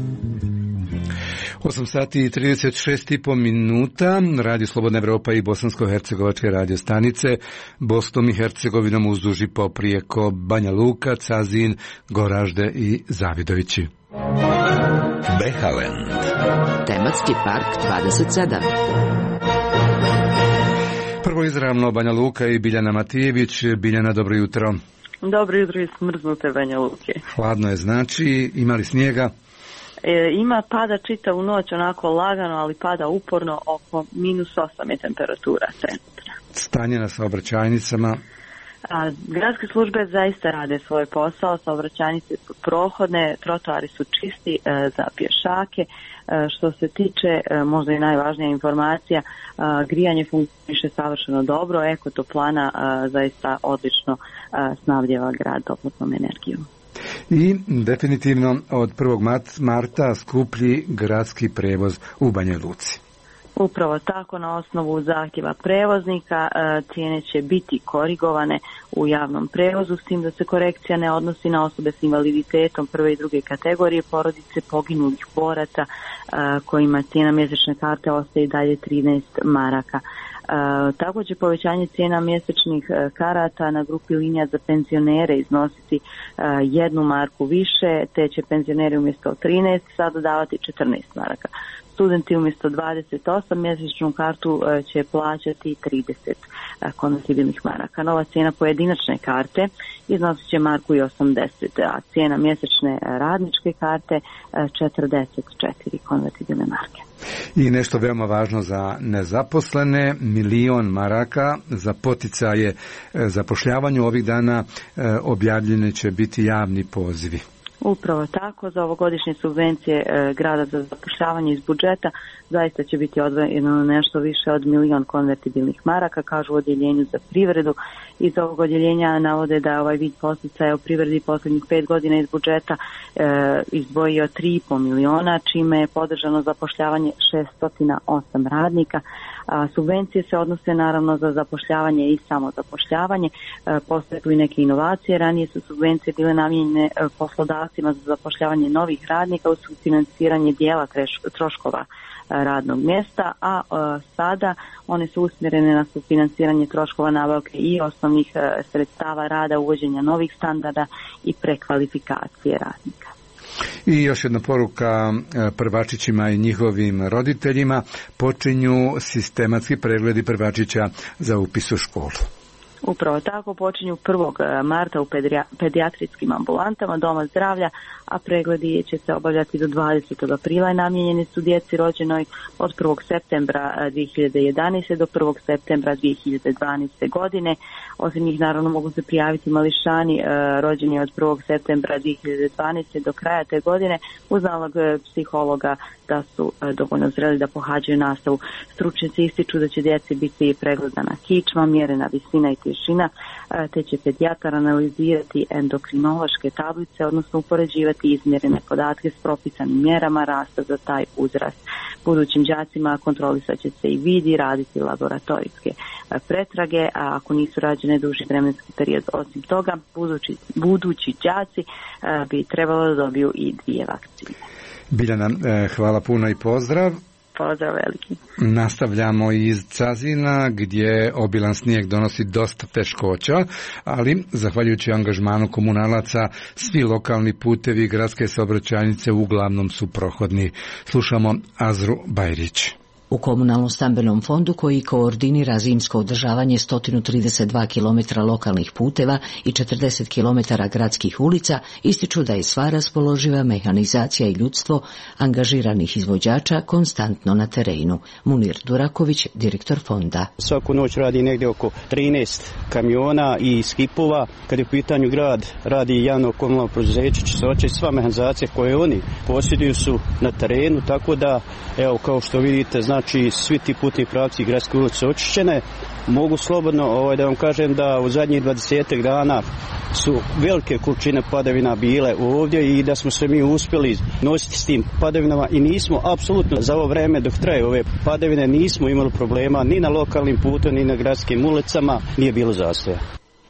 osam sati i trideset šest i po minuta, Radio Slobodna Evropa i bosansko-hercegovačke radio stanice, Bosnom i Hercegovinom uzduž i poprijeko Banja Luka, Cazin, Goražde i Zavidovići. Behaland. Tematski park dvadeset sedam. Prvo izravno Banja Luka i Biljana Matijević. Biljana, dobro jutro. Dobro jutro iz smrznute Banja Luke. Hladno je, znači, ima li snijega? E, ima, pada čitavu noć, onako lagano, ali pada uporno, oko minus osam je temperatura trenutna. Stanje na saobraćajnicama? A, gradske službe zaista rade svoj posao, saobraćajnice su prohodne, trotoari su čisti e, za pješake. E, što se tiče, e, možda i najvažnija informacija, e, grijanje funkcioniše savršeno dobro, Eko Toplana e, zaista odlično e, snabdjeva grad toplotnom energijom. I definitivno od prvog marta skuplji gradski prevoz u Banja Luci. Upravo tako, na osnovu zahtjeva prevoznika cijene će biti korigovane u javnom prevozu, s tim da se korekcija ne odnosi na osobe s invaliditetom prve i druge kategorije, porodice poginulih boraca kojima cijena mjesečne karte ostaje i dalje trinaest maraka. Uh, tako će povećanje cijena mjesečnih uh, karata na grupi linija za penzionere iznositi uh, jednu marku više, te će penzioneri umjesto trinaest sad dodavati četrnaest maraka. Studenti umjesto dvadeset osam mjesečnu kartu uh, će plaćati trideset uh, konvertibilnih maraka. Nova cijena pojedinačne karte iznosit će marku i osamdeset, a cijena mjesečne radničke karte uh, četrdeset četiri konvertibilne marke. I nešto veoma važno za nezaposlene, milion maraka za poticaje zapošljavanju. Ovih dana objavljeni će biti javni pozivi. Upravo tako, za ovogodišnje subvencije e, grada za zapošljavanje iz budžeta zaista će biti odvojeno nešto više od milion konvertibilnih maraka, kažu u odjeljenju za privredu. Iz ovog odjeljenja navode da ovaj vid poticaja u privredi posljednjih pet godina iz budžeta e, izdvojio tri i po miliona, čime je podržano zapošljavanje šesto osam radnika. A, subvencije se odnose naravno za zapošljavanje i samozapošljavanje. E, postoje tu i neke inovacije. Ranije su subvencije bile namijenjene e, poslodavcima za zapošljavanje novih radnika uz sufinanciranje dijela troškova radnog mjesta, a e, sada one su usmjerene na sufinanciranje troškova nabavke i osnovnih e, sredstava rada, uvođenja novih standarda i prekvalifikacije radnika. I još jedna poruka prvačićima i njihovim roditeljima, počinju sistematski pregledi prvačića za upis u školu. Upravo tako, počinju prvog marta u pedijatrijskim ambulantama Doma zdravlja, a pregledi će se obavljati do dvadesetog aprila i namijenjeni su djeci rođenoj od prvog septembra dvije hiljade jedanaeste. do prvog septembra dvije hiljade dvanaeste. godine. Osim njih naravno mogu se prijaviti mališani rođeni od prvog septembra dvije hiljade dvanaeste. do kraja te godine uz nalog psihologa da su dovoljno zreli da pohađaju nastavu. Stručnjaci ističu da će djeci biti pregledana kičma, mjerena visina i težina, te će pedijatar analizirati endokrinološke tablice, odnosno upoređivati izmjerene podatke s propisanim mjerama rasta za taj uzrast. Budućim đacima kontrolisat će se i vidi, raditi laboratorijske pretrage, a ako nisu rađene duži vremenski period. Osim toga, budući, budući đaci bi trebalo da dobiju i dvije vakcine. Biljana, hvala puno i pozdrav. Pozdrav veliki. Nastavljamo iz Cazina gdje obilan snijeg donosi dosta teškoća, ali zahvaljujući angažmanu komunalaca svi lokalni putevi i gradske saobraćajnice uglavnom su prohodni. Slušamo Azru Bajrić. U komunalnom stambenom fondu koji koordinira zimsko održavanje sto trideset dva kilometra lokalnih puteva i četrdeset kilometara gradskih ulica ističu da je sva raspoloživa mehanizacija i ljudstvo angažiranih izvođača konstantno na terenu. Munir Duraković, direktor fonda. Svaku noć radi negdje oko trinaest kamiona i skipova. Kad je u pitanju grad, radi javno komunalno preduzeće Čistoća i sva mehanizacija koje oni posjeduju su na terenu, tako da, evo, kao što vidite, znači Znači, svi ti putni pravci i gradske ulice su očišćene. Mogu slobodno ovaj, da vam kažem da u zadnjih dvadesetak dana su velike količine padavina bile ovdje i da smo se mi uspjeli nositi s tim padavinama i nismo apsolutno za ovo vreme dok traje ove padavine nismo imali problema ni na lokalnim putem ni na gradskim ulicama, nije bilo zastoja.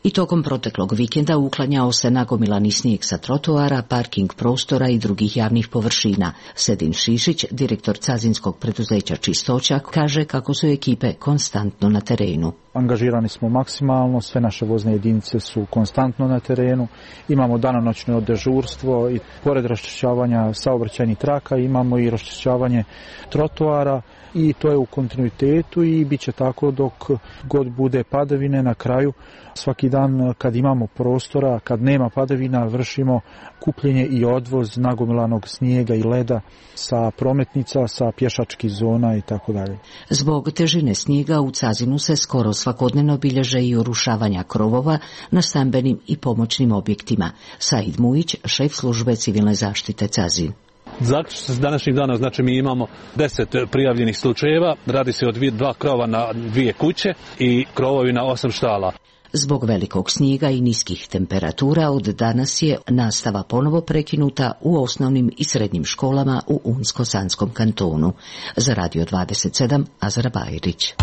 I tokom proteklog vikenda uklanjao se nagomilani snijeg sa trotoara, parking prostora i drugih javnih površina. Sedin Šišić, direktor cazinskog preduzeća Čistoća, kaže kako su ekipe konstantno na terenu. Angažirani smo maksimalno, sve naše vozne jedinice su konstantno na terenu, imamo danonoćno dežurstvo i pored raščišćavanja saobraćajnih traka imamo i raščišćavanje trotoara i to je u kontinuitetu i bit će tako dok god bude padavine. Na kraju svaki dan kad imamo prostora, kad nema padavina, vršimo kupljenje i odvoz nagomilanog snijega i leda sa prometnica, sa pješačkih zona i tako dalje. Zbog težine snijega u Cazinu se skoro svakodnevno bilježe i urušavanja krovova na stambenim i pomoćnim objektima. Said Mujić, šef službe civilne zaštite Cazin. Zaključno s današnjeg dana, znači mi imamo deset prijavljenih slučajeva, radi se o dvije, dva krova na dvije kuće i krovovi na osam štala. Zbog velikog snijega i niskih temperatura od danas je nastava ponovo prekinuta u osnovnim i srednjim školama u Unsko-Sanskom kantonu. Za Radio dvadeset sedam, Azra Bajrić.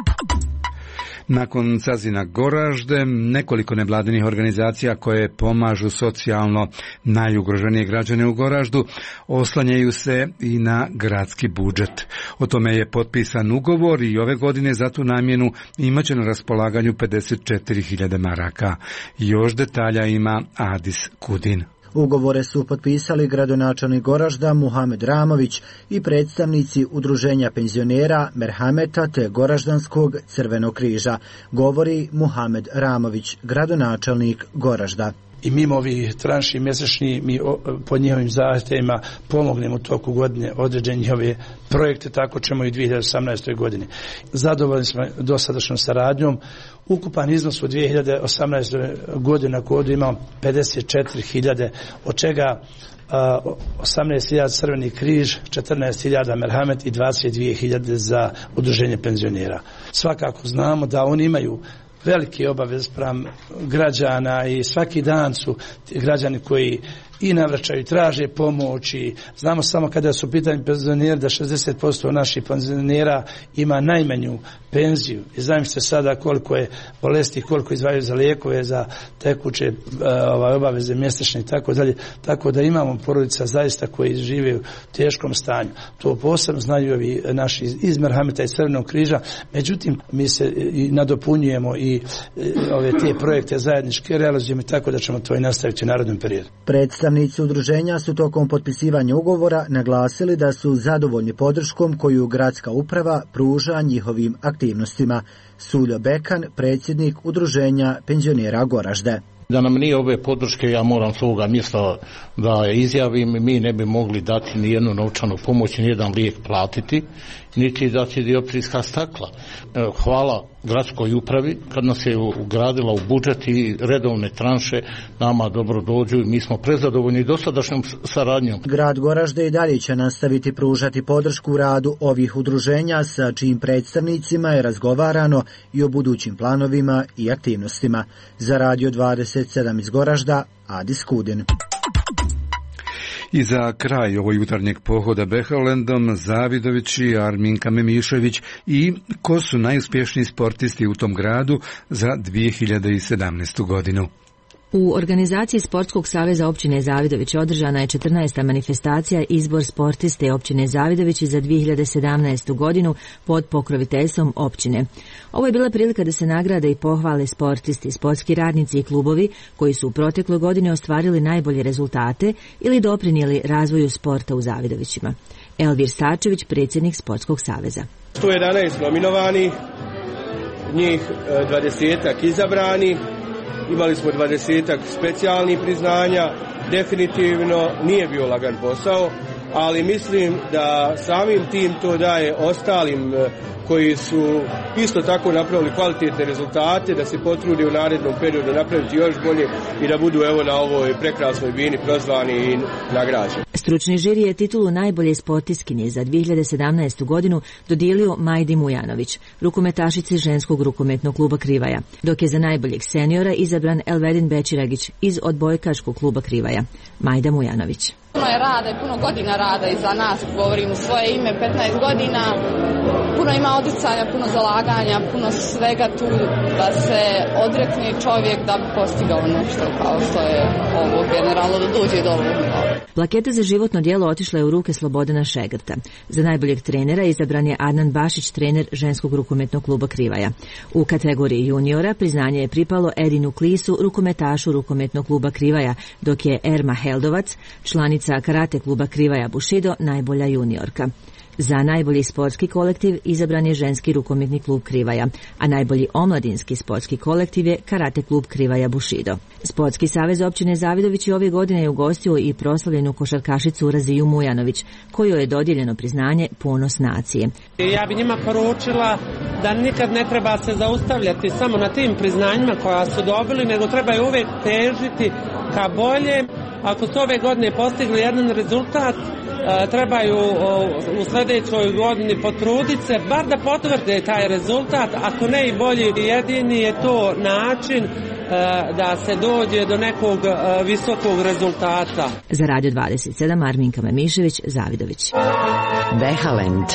Nakon Cazina Goražde, nekoliko nevladinih organizacija koje pomažu socijalno najugroženije građane u Goraždu oslanjaju se i na gradski budžet. O tome je potpisan ugovor i ove godine za tu namjenu imaće na raspolaganju pedeset četiri hiljade maraka. Još detalja ima Adis Kudin. Ugovore su potpisali gradonačelnik Goražda Muhamed Ramović i predstavnici udruženja penzionera Merhameta te Goraždanskog Crvenog križa, govori Muhamed Ramović, gradonačelnik Goražda. I mimo ovih tranši mjesečni mi po njihovim zahtjevima pomognemo u toku godine određene njihove projekte, tako ćemo i u dvije hiljade osamnaestoj godini. Zadovoljni smo dosadašnjom saradnjom. Ukupan iznos u dvije hiljade osamnaestoj godini na kodu imamo pedeset četiri hiljade, od čega osamnaest hiljada Crveni križ, četrnaest hiljada Merhamet i dvadeset dvije hiljade za udruženje penzionera. Svakako znamo da oni imaju velike obaveze spram građana i svaki dan su građani koji i navraćaju i traže pomoć i znamo samo kada su u pitanju penzioneri da šezdeset posto naših penzionera ima najmanju penziju i znam se sada koliko je bolesti, koliko izdvajaju za lijekove, za tekuće ovaj, obaveze mjesečne i tako dalje, tako da imamo porodica zaista koji žive u teškom stanju. To posebno znaju ovi naši iz Merhameta i Crvenog križa, međutim mi se i nadopunjujemo i ove te projekte zajedničke realizujemo i tako da ćemo to i nastaviti u narednom periodu. Predstavnici udruženja su tokom potpisivanja ugovora naglasili da su zadovoljni podrškom koju gradska uprava pruža njihovim aktivnostima. Suljo Bekan, predsjednik udruženja penzionera Goražde. Da nam nije ove podrške, ja moram s ovoga mjesta da izjavim, mi ne bi mogli dati ni jednu novčanu pomoć, ni jedan lijek platiti, niti dati dioptrijska stakla. Hvala gradskoj upravi kad nas je ugradila u budžet i redovne tranše nama dobro dođu i mi smo prezadovoljni dosadašnjom saradnjom. Grad Goražde i dalje će nastaviti pružati podršku u radu ovih udruženja sa čijim predstavnicima je razgovarano i o budućim planovima i aktivnostima. Za Radio dvadeset sedam iz Goražda, Adis Kudin. I za kraj ovog jutarnjeg pohoda Beholendom Zavidović i Arminka Memišević i ko su najuspješniji sportisti u tom gradu za dvije hiljade sedamnaestu godinu. U organizaciji Sportskog saveza općine Zavidović održana je četrnaesta manifestacija Izbor sportiste općine Zavidović za dvije hiljade sedamnaestu godinu pod pokroviteljstvom općine. Ovo je bila prilika da se nagrade i pohvale sportisti, sportski radnici i klubovi koji su u protekloj godini ostvarili najbolje rezultate ili doprinijeli razvoju sporta u Zavidovićima. Elvir Stačević, predsjednik Sportskog saveza. sto jedanaest nominovanih, njih dvadesetak izabrani. Imali smo dvadesetak specijalnih priznanja, definitivno nije bio lagan posao, ali mislim da samim tim to daje ostalim koji su isto tako napravili kvalitetne rezultate, da se potrude u narednom periodu napraviti još bolje i da budu evo na ovoj prekrasnoj bini prozvani i nagrađeni. Stručni žiri je titulu najbolje sportistkinje za dvije hiljade sedamnaestu godinu dodijelio Majdi Mujanović, rukometašici ženskog rukometnog kluba Krivaja, dok je za najboljeg seniora izabran Elvedin Bećiragić iz odbojkaškog kluba Krivaja. Majda Mujanović. Puno je rada i puno godina rada iza nas, govorim u svoje ime, petnaest godina, puno ima odricanja, puno zalaganja, puno svega tu da se odrekne čovjek da bi postigao nešto kao što je ovo generalno da dođe do ovog nivoa. Plaketa za životno djelo otišla je u ruke Slobodana Šegrta. Za najboljeg trenera izabran je Adnan Bašić, trener ženskog rukometnog kluba Krivaja. U kategoriji juniora priznanje je pripalo Edinu Klisu, rukometašu rukometnog kluba Krivaja, dok je Erma Heldovac, članica karate kluba Krivaja Bushido, najbolja juniorka. Za najbolji sportski kolektiv izabran je ženski rukometni klub Krivaja, a najbolji omladinski sportski kolektiv je karate klub Krivaja Bushido. Sportski savez općine Zavidović ove godine je ugostio i proslavljenu košarkašicu Raziju Mujanović, kojoj je dodijeljeno priznanje Ponos nacije. Ja bi njima poručila da nikad ne treba se zaustavljati samo na tim priznanjima koja su dobili, nego trebaju uvijek težiti ka bolje. Ako su ove godine postigli jedan rezultat, trebaju u sljedećoj godini potruditi se, bar da potvrde taj rezultat, ako ne i bolji. Jedini je to način da se dođe do nekog visokog rezultata. Za Radio dvadeset sedam Arminka Memišević, Zavidović. Vehalend.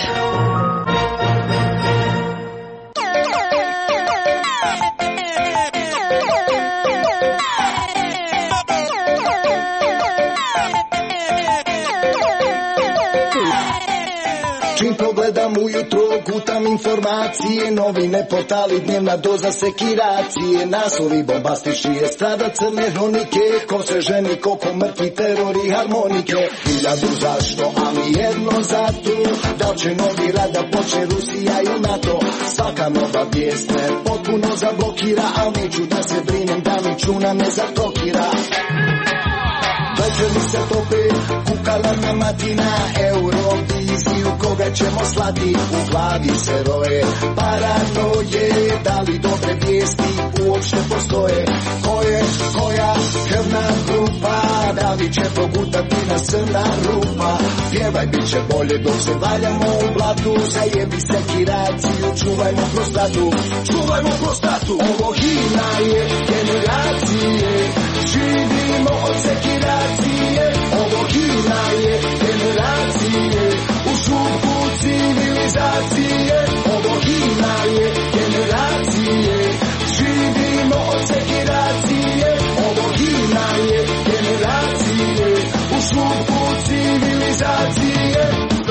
Gledam ujutro, kutam informacije, novine, portali, dnevna doza sekiracije, naslovi bombastični, estrada, crne hronike, ko se ženi, koliko mrtvi, teror i harmonike. Hiljadu zašto, ali jedno zato, da će novi rad da počne Rusija i NATO. Svaka nova vijest me potpuno zablokira, ali neću da se brinem da mi čuna ne zatokira. Večeri se tope, kukala na matina, Euroviziju koga ćemo slati, u glavi se roje paranoje, da li dobre vijesti uopšte postoje, ko je koja krvna grupa, da li će progutati na crna rupa, pjevaj bit će bolje dok se valjamo u blatu, zajebi sekiraciju, čuvajmo prostatu, čuvajmo prostatu, ovo himna je generacije, živimo od sekiracije, ovo himna je generacije, u šupu civilizacije, ovo himna je generacije, živimo od sekiracije, ovo himna je generacije, u šupu civilizacije.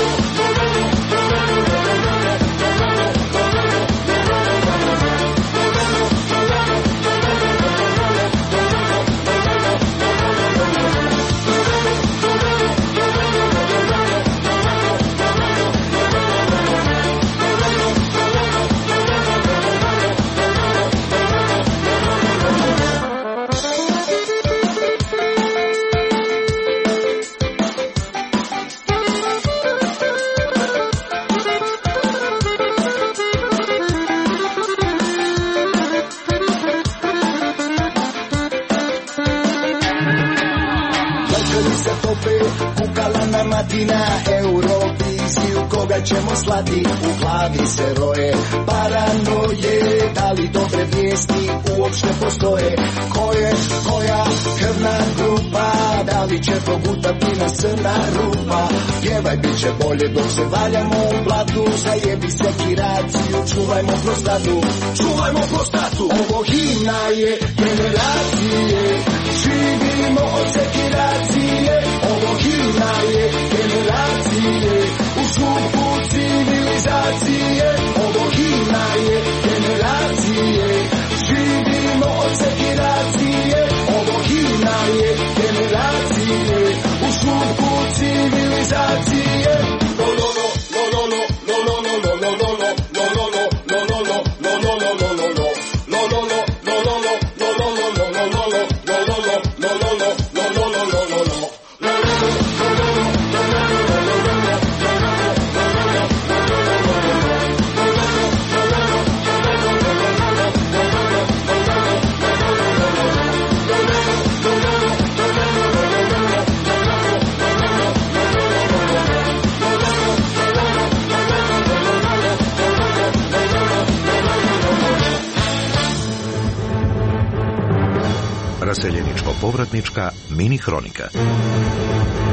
Na Euroviziju koga ćemo slati, u glavi se roje paranoje, da li dobre vijesti uopšte postoje, ko je koja krvna grupa, da li će progutati na crna rupa, pjevaj bit će bolje dok se valjamo u blatu, zajebi sekiraciju, čuvajmo prostatu, čuvajmo prostatu, ovo himna je generacije, živimo od sekiracije, ovo himna je generacije, u šupu civilizacije, ovo himna je generacije, živimo od sekiracije, ovo himna je generacije, u šupu civilizacije. Raseljeničko-povratnička mini hronika.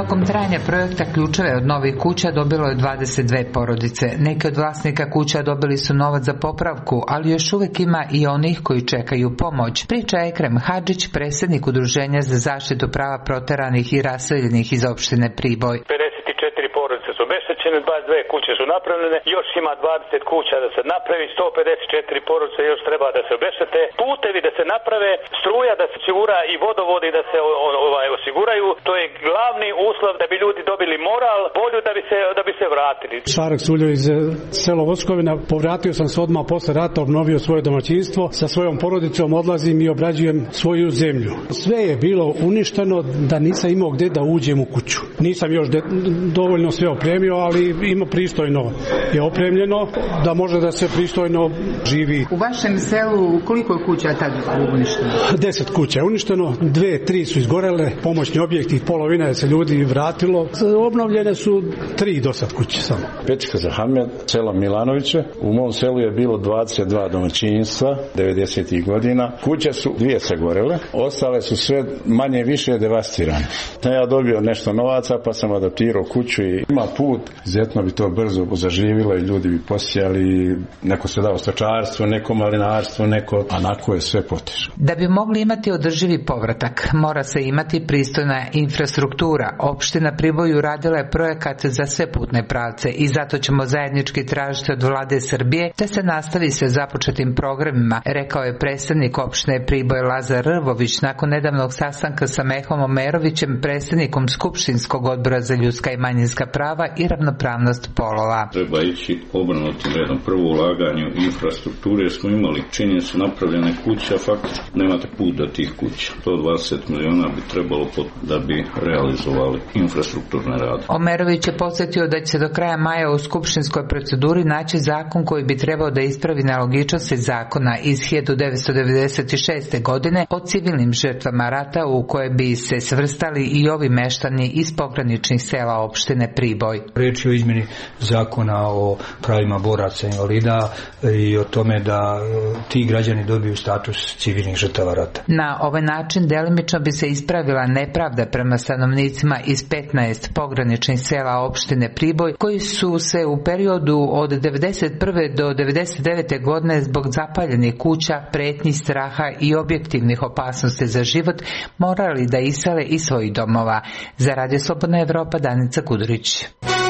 Tokom trajanja projekta ključeve od novih kuća dobilo je dvadeset dve porodice. Neki od vlasnika kuća dobili su novac za popravku, ali još uvijek ima i onih koji čekaju pomoć. Priča Ekrem Hadžić, predsjednik Udruženja za zaštitu prava proteranih i raseljenih iz opštine Priboj. pedeset četiri porodice su obeštećene, dvadeset dve kuće su napravljene, još ima dvadeset kuća da se napravi, sto pedeset četiri porodice još treba da se obeštete, putevi da se naprave, struja da se osigura i vodovodi da se ovaj, osiguraju. To je glavni uslov da bi ljudi dobili moral, volju da bi se, da bi se vratili. Šarek Suljo iz selo Voskovina, povratio sam se odmah posle rata, obnovio svoje domaćinstvo, sa svojom porodicom odlazim i obrađujem svoju zemlju. Sve je bilo uništeno da nisam imao gde da uđem u kuću. Nisam još de, dovoljno sve opremio, ali ima pristojno je opremljeno da može da se pristojno živi. U vašem selu koliko je kuća tad uništeno? Deset kuća je uništeno, dve, tri su izgorele, pomoćni objekti, polovina je se ljudi vratilo. Obnovljene su tri do sad kuće samo. Pećka Zahamed, selo Milanoviće. U mom selu je bilo dvadeset dva domaćinstva devedesetih godina. Kuće su dvije se gorele, ostale su sve manje više devastirane. Ja dobio nešto novaca pa sam adaptirao kuću i ima put. Zetno bi to brzo zaživilo i ljudi bi posijali, neko se dao stočarstvo, neko malinarstvo, neko, a onako je sve poteško. Da bi mogli imati održivi povratak, mora se imati pristojna infrastruktura. Opština Priboj uradila je projekat za sve putne pravce i zato ćemo zajednički tražiti od vlade Srbije da se nastavi sa započetim programima, rekao je predstavnik opštine Priboj Lazar Rvović nakon nedavnog sastanka sa Mehom Omerovićem, predsjednikom Skupštinskog odbora za ljudska i manjinska prava i ravnopravnost polova. Treba ići obrnutim redom. Prvo ulaganje u infrastrukture smo imali, činje su napravljene kuće, a faktički nemate put do tih kuća. sto dvadeset miliona bi trebalo da bi realizovali infrastrukturne rade. Omerović je podsjetio da će se do kraja maja u skupštinskoj proceduri naći zakon koji bi trebao da ispravi nelogičnosti zakona iz hiljadu devetsto devedeset šeste. godine o civilnim žrtvama rata u koje bi se svrstali i ovi meštani iz pograničnih sela opštine Priboj. Riječ je o izmjeni zakona o pravima boraca i invalida i o tome da ti građani dobiju status civilnih žrtava rata. Na ovaj način delimično bi se ispravila nepravda prema stanovnicima iz petnaest pograničnih sela opštine Priboj koji su se u periodu od devedeset prve do devedeset devete. godine zbog zapaljenih kuća, pretnji, straha i objektivnih opasnosti za život morali da isele iz svojih domova. Za Radio Slobodna Evropa, Danica Kudurić.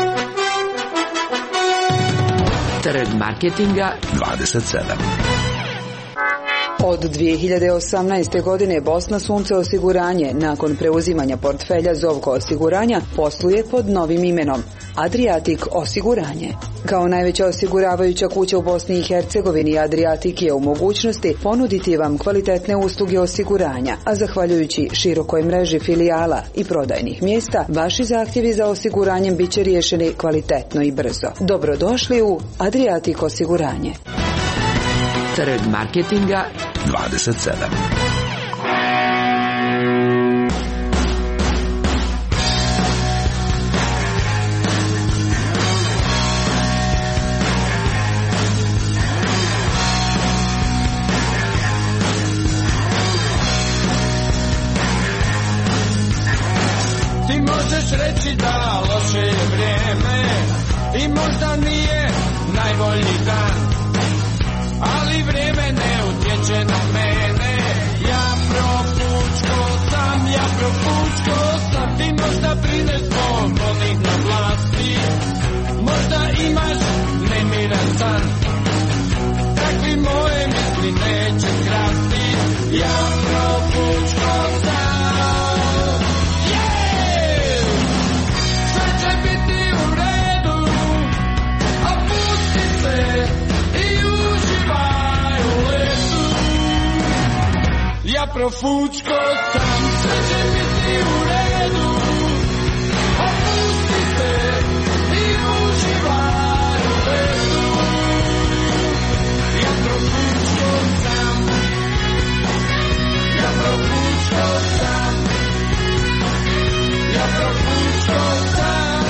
Trg marketinga dvadeset sedam. Od dvije hiljade osamnaeste. godine Bosna Sunce osiguranje nakon preuzimanja portfelja Zovko osiguranja posluje pod novim imenom Adriatic osiguranje. Kao najveća osiguravajuća kuća u Bosni i Hercegovini, Adriatic je u mogućnosti ponuditi vam kvalitetne usluge osiguranja, a zahvaljujući širokoj mreži filijala i prodajnih mjesta, vaši zahtjevi za osiguranjem bit će riješeni kvalitetno i brzo. Dobrodošli u Adriatic osiguranje. Trg marketinga dvadeset sedam. Ti možeš reći da loše je vrijeme i možda nije najbolji dan, ali vrijeme ne utječe na mene. Ja propučko sam, ja propučko sam. Ti možda brineš zbog onih na vlasti, možda imaš nemiran san. Takvi moje misli neće krasti. Ja propučko sam. Yeah! Sve će biti u redu, opusti se i uživaj u letu. Ja profučko sam, sve će biti u redu, opusti se i uživaj u letu. Ja profučko sam, ja profučko sam, ja profučko sam,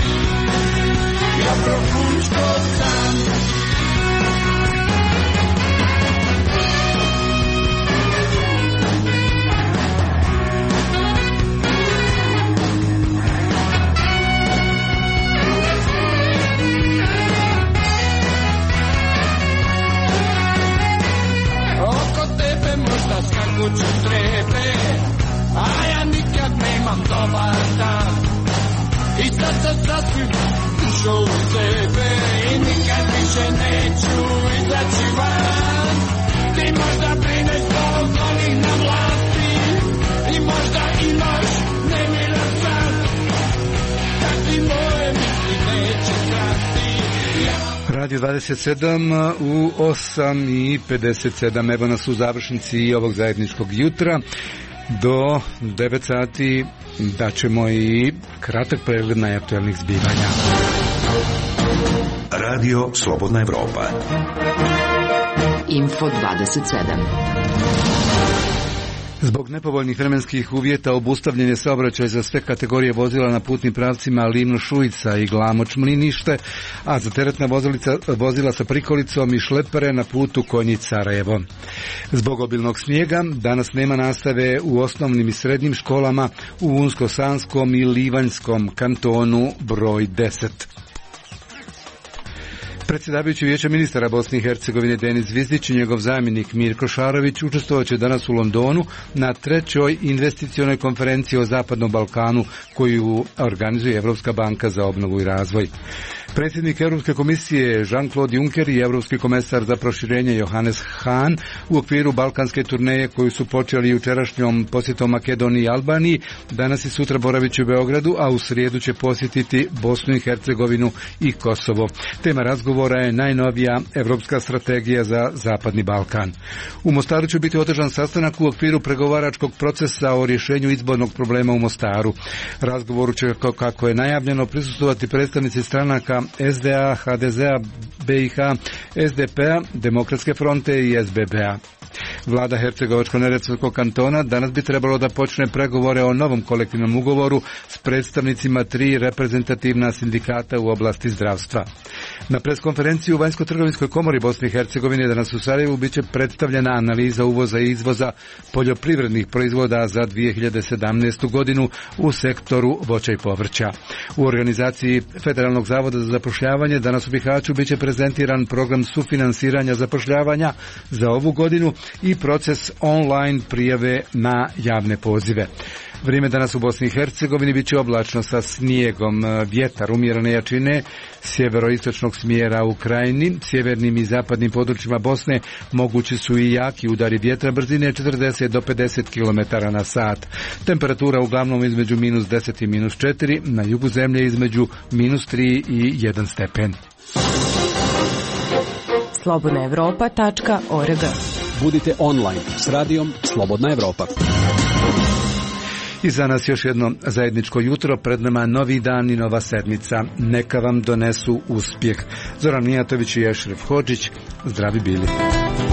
ja profučko sam. imam dobar dan. I sad sam sasvim ušao u sebe i nikad više neću izaći van. Ti možda brineš zbog onih na vlasti i možda imaš nemiran san. Kad ti moje misli neće krasti. Radio dvadeset sedam u osam i pedeset sedam. Evo nas u završnici ovog zajedničkog jutra. Do devet sati daćemo i kratak pregled najaktuelnih zbivanja. Radio Slobodna Evropa. Info dvadeset sedam. Zbog nepovoljnih vremenskih uvjeta obustavljen je saobraćaj za sve kategorije vozila na putnim pravcima Livno-Šujica i Glamoč-Mlinište, a za teretna vozilica, vozila sa prikolicom i šlepere na putu Konjic-Sarajevo. Zbog obilnog snijega danas nema nastave u osnovnim i srednjim školama u Unsko-Sanskom i Livanjskom kantonu broj deset. Predsjedavajući Vijeća ministara Bosne i Hercegovine Denis Zvizdić i njegov zamjenik Mirko Šarović učestvovat će danas u Londonu na trećoj investicionoj konferenciji o Zapadnom Balkanu koju organizuje Evropska banka za obnovu i razvoj. Predsjednik Europske komisije Jean-Claude Juncker i Europski komesar za proširenje Johannes Hahn u okviru balkanske turneje koju su počeli jučerašnjom posjetom Makedoniji i Albaniji danas i sutra boravit će u Beogradu, a u srijedu će posjetiti Bosnu i Hercegovinu i Kosovo. Tema razgovora je najnovija Europska strategija za Zapadni Balkan. U Mostaru će biti održan sastanak u okviru pregovaračkog procesa o rješenju izbornog problema u Mostaru. Razgovoru će, kako je najavljeno, prisustvovati predstavnici stranaka S D A, H D Z A, B I H, S D P-a, Demokratske fronte i S B B-a. Vlada Hercegovačko-neretvanskog kantona danas bi trebalo da počne pregovore o novom kolektivnom ugovoru s predstavnicima tri reprezentativna sindikata u oblasti zdravstva. Na preskonferenciji u Vanjsko-trgovinskoj komori Bosne i Hercegovine danas u Sarajevu bit će predstavljena analiza uvoza i izvoza poljoprivrednih proizvoda za dvije hiljade sedamnaestu godinu u sektoru voća i povrća. U organizaciji Federalnog zavoda za zapošljavanje danas u Bihaću bit će prezentiran program sufinansiranja zapošljavanja za ovu godinu i proces online prijave na javne pozive. Vrijeme danas u Bosni i Hercegovini bit će oblačno sa snijegom, vjetar umjerene jačine sjeveroistočnog smjera u Krajini, sjevernim i zapadnim područjima Bosne mogući su i jaki udari vjetra brzine četrdeset do pedeset kilometara na sat. Temperatura uglavnom između minus deset i minus četiri, na jugu zemlje između minus tri i jedan stepen. slobodna evropa tačka org. Budite online s radijom Slobodna Evropa. I za nas još jedno zajedničko jutro, pred nama novi dan i nova sedmica. Neka vam donesu uspjeh. Zoran Mijatović i Ešref Hodžić, zdravi bili.